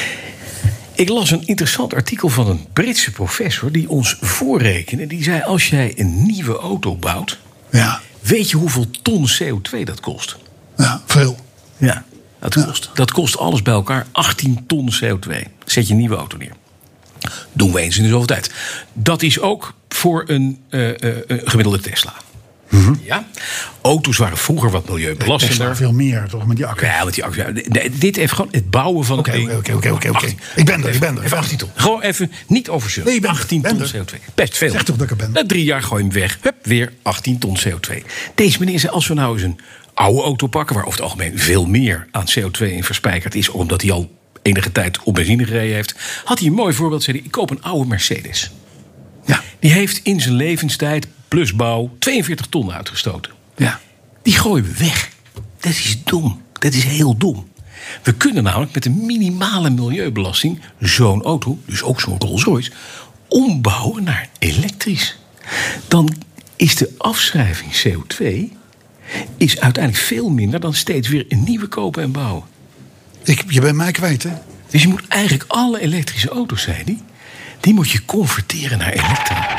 Ik las een interessant artikel van een Britse professor die ons voorrekende. Die zei, als jij een nieuwe auto bouwt... Ja. Weet je hoeveel ton CO2 dat kost? Ja, veel. Ja, dat kost alles bij elkaar 18 ton CO2. Zet je een nieuwe auto neer. Doen we eens in de zoveel tijd. Dat is ook voor een gemiddelde Tesla. Ja? Auto's waren vroeger wat milieubelastender. Tesla veel meer, toch? Met die accu. Ja, met die accu. Nee, dit heeft gewoon het bouwen van... Oké. Ik ben er. Even 18 ton. Gewoon even niet overzeuren. Nee, 18 ton CO2. Best veel. Zeg toch dat ik er ben. Na 3 jaar gooi je hem weg. Hup, weer 18 ton CO2. Deze meneer zei, als we nou eens een oude auto pakken... waar over het algemeen veel meer aan CO2 in verspijkerd is... omdat hij al enige tijd op benzine gereden heeft... had hij een mooi voorbeeld. Zei hij, ik koop een oude Mercedes. Ja. Die heeft in zijn levenstijd... plus bouw, 42 ton uitgestoten. Ja. Die gooien we weg. Dat is dom. Dat is heel dom. We kunnen namelijk met een minimale milieubelasting... zo'n auto, dus ook zo'n Rolls-Royce... ombouwen naar elektrisch. Dan is de afschrijving CO2... is uiteindelijk veel minder dan steeds weer een nieuwe kopen en bouwen. Je bent mij kwijt, hè? Dus je moet eigenlijk alle elektrische auto's, zei hij... die moet je converteren naar elektra.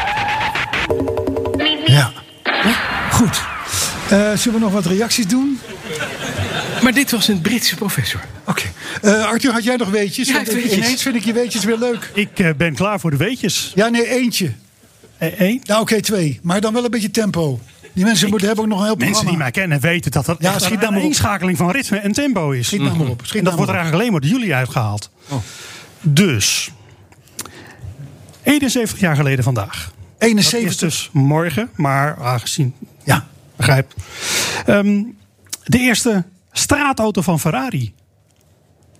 Ja. Goed. Zullen we nog wat reacties doen? Maar dit was een Britse professor. Oké. Arthur, had jij nog weetjes? Ja, weetjes. Ineens vind ik je weetjes weer leuk. Ik ben klaar voor de weetjes. Ja, nee, eentje. Eén? Nou, oké, 2. Maar dan wel een beetje tempo. Die mensen hebben ook nog een heel programma. Mensen die mij kennen weten dat dat een inschakeling van ritme en tempo is. Schiet nou maar op. En dat wordt er eigenlijk alleen maar door jullie uitgehaald. Oh. Dus, 71 jaar geleden vandaag. 71? Dat is dus morgen, maar aangezien... Ja. Begrijp. De eerste straatauto van Ferrari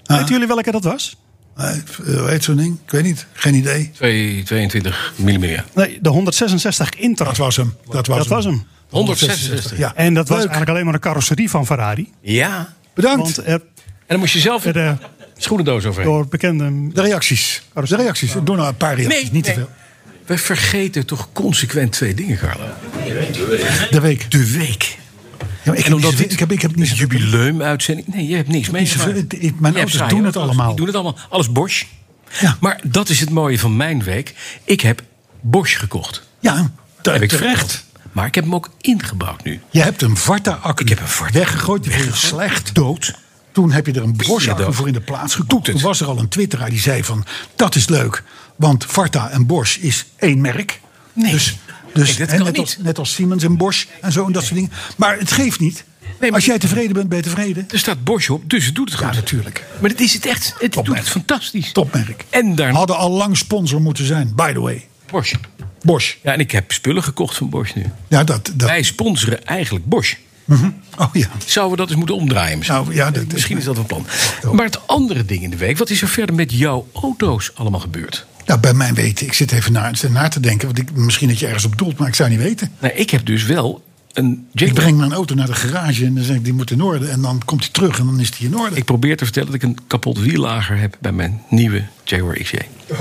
Weten jullie welke dat was? Hoe heet zo'n ding? Ik weet niet. Geen idee. 22 mm. Nee, de 166 Inter. Dat was hem. Dat was hem. 166. Ja. En dat was eigenlijk alleen maar een carrosserie van Ferrari. Ja. Bedankt. Want En dan moest je zelf een schoenendoos overheen. door bekende... De reacties. Doe nou een paar reacties, niet te veel. We vergeten toch consequent 2 dingen, Carlo. De week. De week. Ja, ik heb niet een jubileumuitzending. Nee, je hebt niks meegemaakt. Mijn auto's doen het allemaal. Die doen het allemaal. Alles Bosch. Ja. Maar dat is het mooie van mijn week. Ik heb Bosch gekocht. Ja, terecht. terecht. Maar ik heb hem ook ingebouwd nu. Je hebt een Varta-accu. Ik heb een Varta weggegooid. Die vond je slecht. Dood. Toen heb je er een Bosch-accu voor in de plaats gekocht. Toen was er al een twitteraar die zei van... dat is leuk, want Varta en Bosch is één merk. Nee. Dus net als Siemens en Bosch en zo en dat soort dingen. Maar het geeft niet. Nee, als jij tevreden bent, ben je tevreden. Er staat Bosch op, dus het doet het goed. Ja, natuurlijk. Maar het is het echt. Het doet het fantastisch. Topmerk. En daarna... Hadden al lang sponsor moeten zijn, by the way. Bosch. Ja, en ik heb spullen gekocht van Bosch nu. Ja, Wij sponsoren eigenlijk Bosch. Oh ja. Zouden we dat eens moeten omdraaien? Misschien, misschien is dat een plan. Maar het andere ding in de week. Wat is er verder met jouw auto's allemaal gebeurd? Nou, bij mijn weten. Ik zit even naar te denken. Want misschien dat je ergens op bedoelt, maar ik zou niet weten. Nou, ik heb dus wel een Jaguar. Ik breng mijn auto naar de garage en dan zeg ik, die moet in orde. En dan komt hij terug en dan is die in orde. Ik probeer te vertellen dat ik een kapot wiellager heb bij mijn nieuwe Jaguar XJ.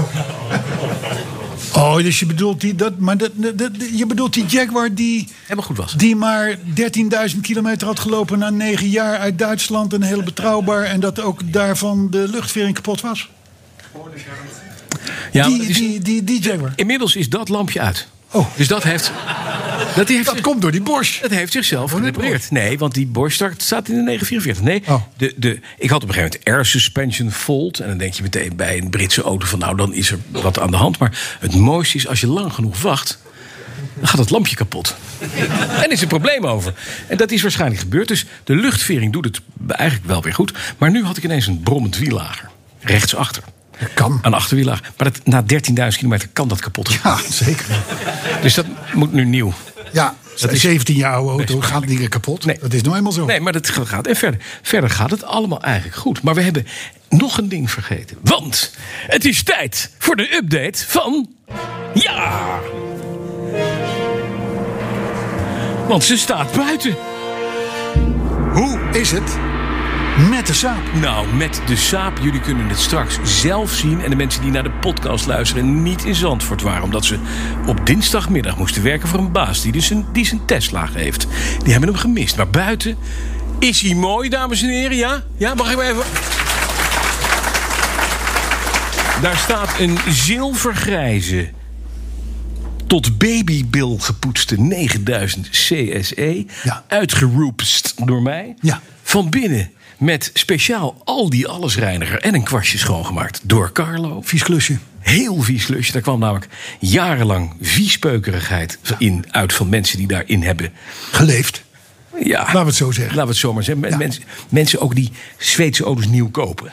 Oh, dus je bedoelt je bedoelt die Jaguar die... Helemaal goed was. Die maar 13.000 kilometer had gelopen na 9 jaar uit Duitsland. En heel betrouwbaar. En dat ook daarvan de luchtvering kapot was. Ja, die Jaguar. Inmiddels is dat lampje uit. Oh. Dus dat heeft... Dat komt door die Bosch. Dat heeft zichzelf gerepareerd. Nee, want die Bosch staat in de 944. Nee, ik had op een gegeven moment air suspension fault. En dan denk je meteen bij een Britse auto van... nou, dan is er wat aan de hand. Maar het mooiste is, als je lang genoeg wacht... dan gaat het lampje kapot. En is er een probleem over. En dat is waarschijnlijk gebeurd. Dus de luchtvering doet het eigenlijk wel weer goed. Maar nu had ik ineens een brommend wiellager. Rechtsachter. Dat kan. Een achterwielager. Maar na 13.000 kilometer kan dat kapot. Ja, zeker. Dus dat moet nu nieuw. Ja, dat is 17 jaar oude auto, gaat niet meer kapot. Nee. Dat is nou eenmaal zo. Nee, maar dat gaat. En verder gaat het allemaal eigenlijk goed. Maar we hebben nog een ding vergeten. Want het is tijd voor de update van... Ja! Want ze staat buiten. Hoe is het met de Saab? Nou, met de Saab, jullie kunnen het straks zelf zien. En de mensen die naar de podcast luisteren niet in Zandvoort waren. Omdat ze op dinsdagmiddag moesten werken voor een baas die zijn Tesla heeft. Die hebben hem gemist. Maar buiten is hij mooi, dames en heren. Ja? Ja, mag ik maar even... Daar staat een zilvergrijze... tot babybil gepoetste 9000 CSE. Ja. Uitgeroepst door mij. Ja. Van binnen met speciaal Aldi allesreiniger en een kwastje schoongemaakt door Carlo. Vies klusje. Heel vies klusje. Daar kwam namelijk jarenlang viespeukerigheid uit van mensen die daarin hebben geleefd. Ja. Laten we het zo zeggen. Laten we het zo maar zeggen. Ja. Mensen ook die Zweedse auto's nieuw kopen.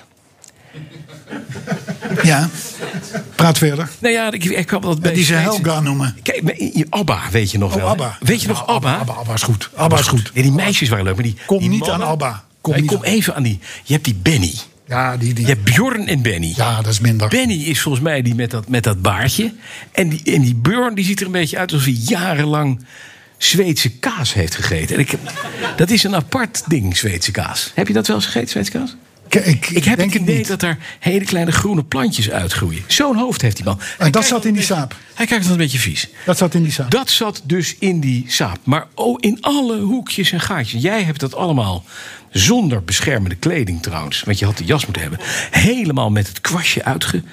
Ja, praat verder. Nou ja, ik kan dat bij die ze Helga noemen. Kijk, Abba, weet je nog wel. Abba. Weet je nog Abba? Abba is goed. Abba is goed. Nee, die meisjes waren leuk, maar Kom die niet mannen, aan Abba. Kom even aan die. Je hebt die Benny. Ja, die. Je hebt Bjorn en Benny. Ja, dat is minder. Benny is volgens mij die met dat baardje. En die Bjorn die ziet er een beetje uit alsof hij jarenlang Zweedse kaas heeft gegeten. En dat is een apart ding, Zweedse kaas. Heb je dat wel eens gegeten, Zweedse kaas? Ik heb het idee dat er hele kleine groene plantjes uitgroeien. Zo'n hoofd heeft die man. En dat zat in die Saab. Hij kijkt dan een beetje vies. Dat zat in die Saab. Dat zat dus in die Saab. Maar in alle hoekjes en gaatjes. Jij hebt dat allemaal zonder beschermende kleding trouwens. Want je had de jas moeten hebben. Helemaal met het kwastje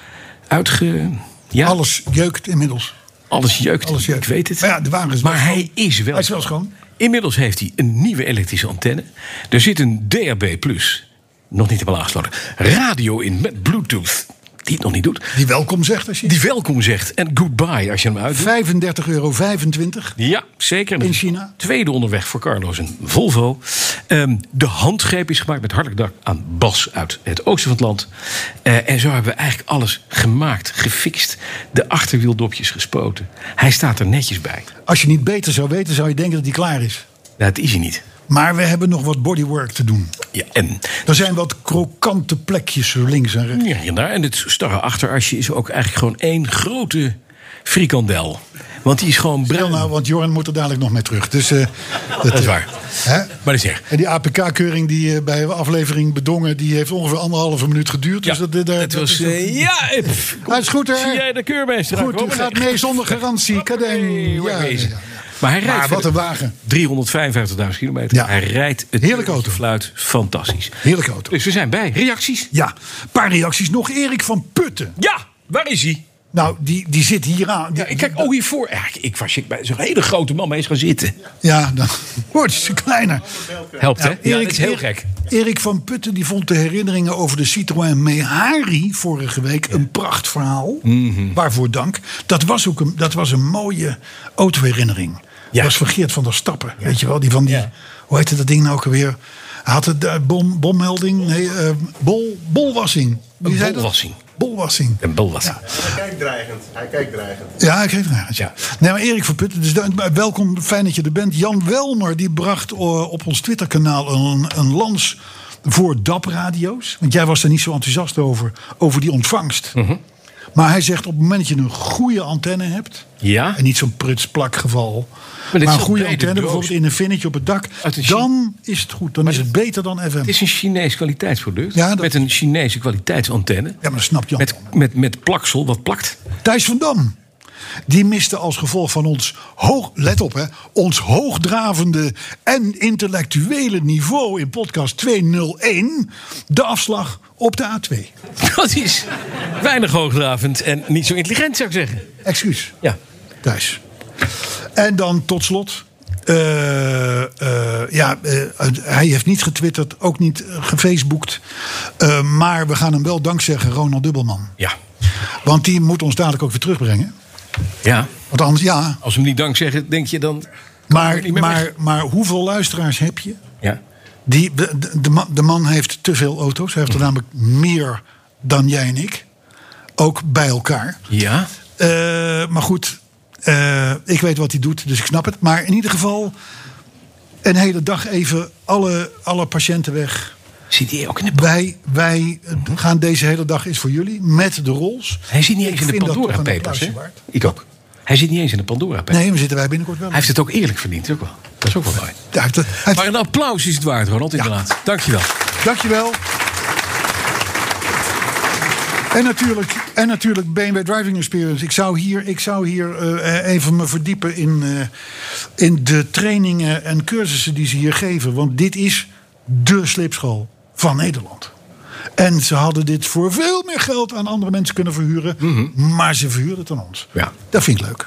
ja. Alles jeukt inmiddels. Alles jeukt. Ik weet het. Maar ja, de wagen is maar hij is wel. Hij is wel schoon. Inmiddels heeft hij een nieuwe elektrische antenne. Er zit een DAB+. Nog niet helemaal aangesloten. Radio in met Bluetooth. Die het nog niet doet. Die welkom zegt als je... Die welkom zegt. En goodbye als je hem uitdoet. €35,25. Ja, zeker. In China. Tweede onderweg voor Carlo's en Volvo. De handgreep is gemaakt met hartelijk dank aan Bas uit het oosten van het land. En zo hebben we eigenlijk alles gemaakt, gefixt. De achterwieldopjes gespoten. Hij staat er netjes bij. Als je niet beter zou weten, zou je denken dat hij klaar is. Nou, dat is hij niet. Maar we hebben nog wat bodywork te doen. Ja, en er zijn wat krokante plekjes zo links en rechts. Ja, hier en daar. En het starre achterasje is ook eigenlijk gewoon één grote frikandel. Want die is gewoon bruin. Nou, want Joran moet er dadelijk nog mee terug. Dus, dat is waar. Hè? Maar dat is echt. En die APK-keuring die bij de aflevering bedongen, die heeft ongeveer 1,5 minuut geduurd. Ja, dus het was... Dat is goed, hè? Zie jij de keurmeester goed, u gaat mee zonder garantie. Kadeng. Maar hij rijdt wat een wagen. 355.000 kilometer. Ja. Hij rijdt het heerlijke auto. Fluit fantastisch. Heerlijke auto. Dus we zijn bij. Reacties? Ja, een paar reacties nog. Erik van Putten. Ja, waar is hij? Nou, die zit hier aan. Ja, kijk, hiervoor. Ja, ik was bij zo'n hele grote man mee eens gaan zitten. Ja, dan wordt hij kleiner. Helpt, hè? Ja, dat is heel gek. Erik van Putten die vond de herinneringen over de Citroën Mehari vorige week een prachtverhaal. Mm-hmm. Waarvoor dank. Dat was een mooie autoherinnering. Dat was van Geert van der Stappen. Ja. Weet je wel, die van die... Ja. Hoe heette dat ding nou ook alweer? Hij had de bommelding. Nee, bolwassing. Wie zei dat? Bolwassing. Bolwassing. Een bolwassing. Ja. Hij kijkt dreigend. Ja, hij kijkt dreigend. Ja. Nee, maar Erik van Putten, dus welkom, fijn dat je er bent. Jan Welmer die bracht op ons Twitterkanaal een lans voor DAB-radio's. Want jij was er niet zo enthousiast over die ontvangst. Mm-hmm. Maar hij zegt op het moment dat je een goede antenne hebt... Ja? En niet zo'n prutsplak geval... Maar een goede antenne, bijvoorbeeld in een vinnetje op het dak... dan is het goed. Dan is het beter dan FM. Het is een Chinees kwaliteitsproduct. Ja, met een Chinese kwaliteitsantenne. Ja, maar dat snap je al. Met plaksel, wat plakt. Thijs van Dam. Die miste als gevolg van let op hè, ons hoogdravende en intellectuele niveau in podcast 201... de afslag op de A2. Dat is weinig hoogdravend en niet zo intelligent, zou ik zeggen. Excuus. Ja. Thijs. En dan tot slot... hij heeft niet getwitterd, ook niet gefaceboekt. Maar we gaan hem wel dankzeggen, Ronald Dubbelman. Ja. Want die moet ons dadelijk ook weer terugbrengen. Ja. Want anders, ja. Als we hem niet dankzeggen, denk je dan... Maar hoeveel luisteraars heb je? Ja. De man heeft te veel auto's. Hij heeft er namelijk meer dan jij en ik. Ook bij elkaar. Ja. Maar goed... ik weet wat hij doet, dus ik snap het. Maar in ieder geval een hele dag even alle patiënten weg. Zit hij ook in de... Wij gaan deze hele dag is voor jullie met de rols. Hij zit niet eens in de Pandora Papers, hè? Ik ook. Hij zit niet eens in de Pandora Papers. Nee, maar zitten wij binnenkort wel. Hij heeft het ook eerlijk verdiend, ook wel. Dat is ook wel mooi. Maar een applaus is het waard, Ronald, inderdaad. Ja. Dankjewel. En natuurlijk BMW Driving Experience. Ik zou hier even me verdiepen in de trainingen en cursussen die ze hier geven. Want dit is de slipschool van Nederland. En ze hadden dit voor veel meer geld aan andere mensen kunnen verhuren. Mm-hmm. Maar ze verhuren het aan ons. Ja. Dat vind ik leuk.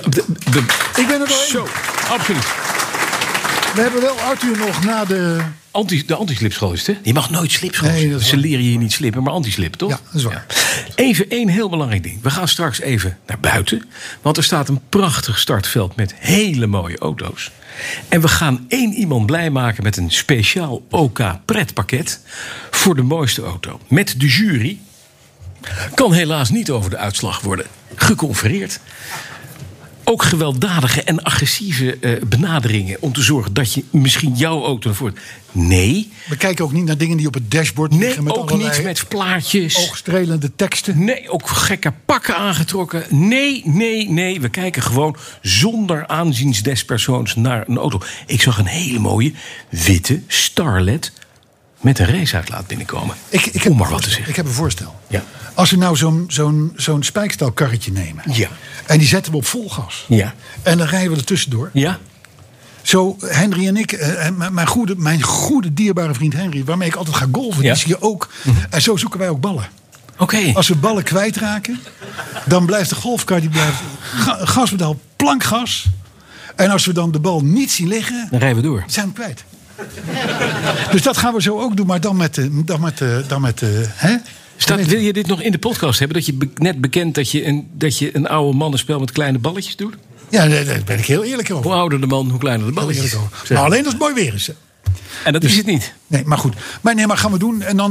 Ik ben er wel zo, absoluut. We hebben wel Arthur nog na de anti-slipschool is het, hè? Je mag nooit slipschool. Nee, ze leren je niet slippen, maar anti-slip, toch? Ja, dat is waar. Ja. Even één heel belangrijk ding. We gaan straks even naar buiten. Want er staat een prachtig startveld met hele mooie auto's. En we gaan 1 iemand blij maken met een speciaal OK-pretpakket voor de mooiste auto. Met de jury. Kan helaas niet over de uitslag worden geconfereerd. Ook gewelddadige en agressieve benaderingen om te zorgen dat je misschien jouw auto ervoor... Nee. We kijken ook niet naar dingen die op het dashboard liggen. Nee, ook niet met plaatjes. Oogstrelende teksten. Nee, ook gekke pakken aangetrokken. Nee. We kijken gewoon zonder aanzien des persoons naar een auto. Ik zag een hele mooie witte Starlet met een raceuitlaat binnenkomen. Om maar wat te zeggen. Ik heb een voorstel. Ja. Als we nou zo'n spijkstalkarretje nemen. Ja. En die zetten we op vol gas. Ja. En dan rijden we er tussendoor. Ja. Zo, Henry en ik, mijn goede dierbare vriend Henry, waarmee ik altijd ga golfen, die zie je ook. Mm-hmm. En zo zoeken wij ook ballen. Oké. Als we ballen kwijtraken, dan blijft de golfkar, die blijft gaspedaal, plankgas. En als we dan de bal niet zien liggen, dan rijden we door. Zijn we kwijt. Dus dat gaan we zo ook doen, maar dan met hè? Wil je dit nog in de podcast hebben? Dat je net bekend dat je een oude mannenspel met kleine balletjes doet? Ja, daar ben ik heel eerlijk over. Hoe ouder de man, hoe kleiner de balletjes. Maar alleen als het mooi weer is. Hè. En dat is het niet. Nee, maar goed. Maar gaan we doen. En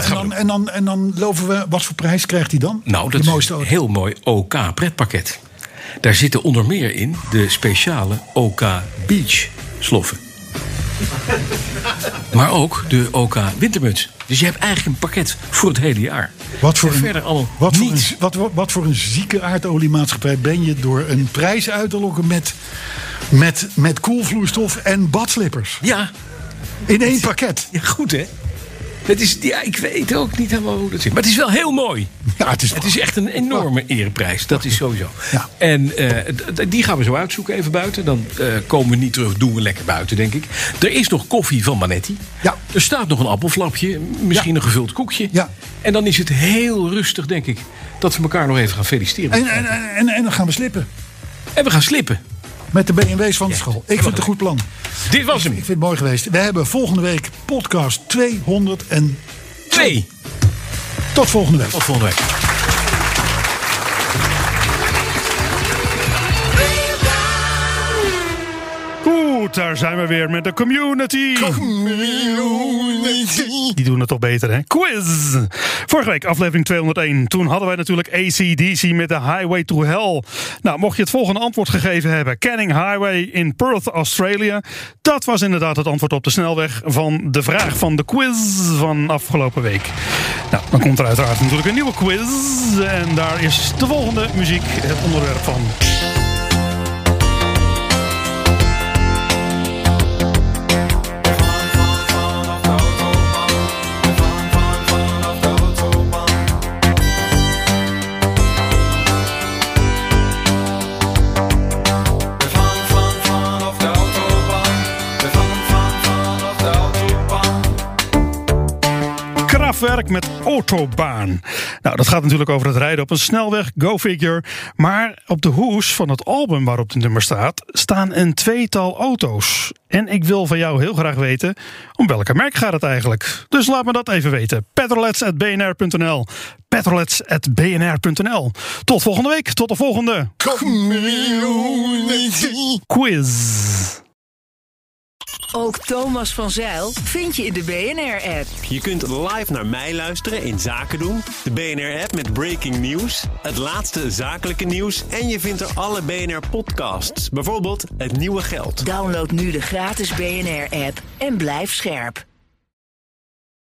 dan lopen we. Wat voor prijs krijgt hij dan? Nou, dat is een heel mooi OK pretpakket. Daar zitten onder meer in de speciale OK Beach sloffen. Maar ook de OK wintermuts. Dus je hebt eigenlijk een pakket voor het hele jaar. Wat voor een zieke aardoliemaatschappij ben je door een prijs uit te lokken met koelvloeistof en badslippers? Ja. In één pakket. Ja, goed hè? Het is, ik weet ook niet helemaal hoe dat zit. Maar het is wel heel mooi. Ja, het is echt een enorme ereprijs. Dat is sowieso. Ja. En die gaan we zo uitzoeken even buiten. Dan komen we niet terug. Doen we lekker buiten, denk ik. Er is nog koffie van Manetti. Ja. Er staat nog een appelflapje. Misschien een gevuld koekje. Ja. En dan is het heel rustig, denk ik. Dat we elkaar nog even gaan feliciteren. En dan gaan we slippen. En we gaan slippen. Met de BMW's van de school. Ik vind het een goed plan. Dit was hem. Ik vind het mooi geweest. We hebben volgende week podcast 202. Tot volgende week. Tot volgende week. Goed, daar zijn we weer met de community. Die doen het toch beter, hè? Quiz! Vorige week, aflevering 201. Toen hadden wij natuurlijk AC/DC met de Highway to Hell. Nou, mocht je het volgende antwoord gegeven hebben. Canning Highway in Perth, Australia. Dat was inderdaad het antwoord op de snelweg van de vraag van de quiz van afgelopen week. Nou, dan komt er uiteraard natuurlijk een nieuwe quiz. En daar is de volgende muziek het onderwerp van. Werk met Autobaan. Nou, dat gaat natuurlijk over het rijden op een snelweg, go figure. Maar op de hoes van het album waarop het nummer staat, staan een tweetal auto's. En ik wil van jou heel graag weten, om welke merk gaat het eigenlijk? Dus laat me dat even weten. petrolets@bnr.nl. petrolets@bnr.nl. Tot volgende week, tot de volgende quiz. Ook Thomas van Zijl vind je in de BNR-app. Je kunt live naar mij luisteren in Zaken doen, de BNR-app met breaking news, het laatste zakelijke nieuws en je vindt er alle BNR-podcasts, bijvoorbeeld Het Nieuwe Geld. Download nu de gratis BNR-app en blijf scherp.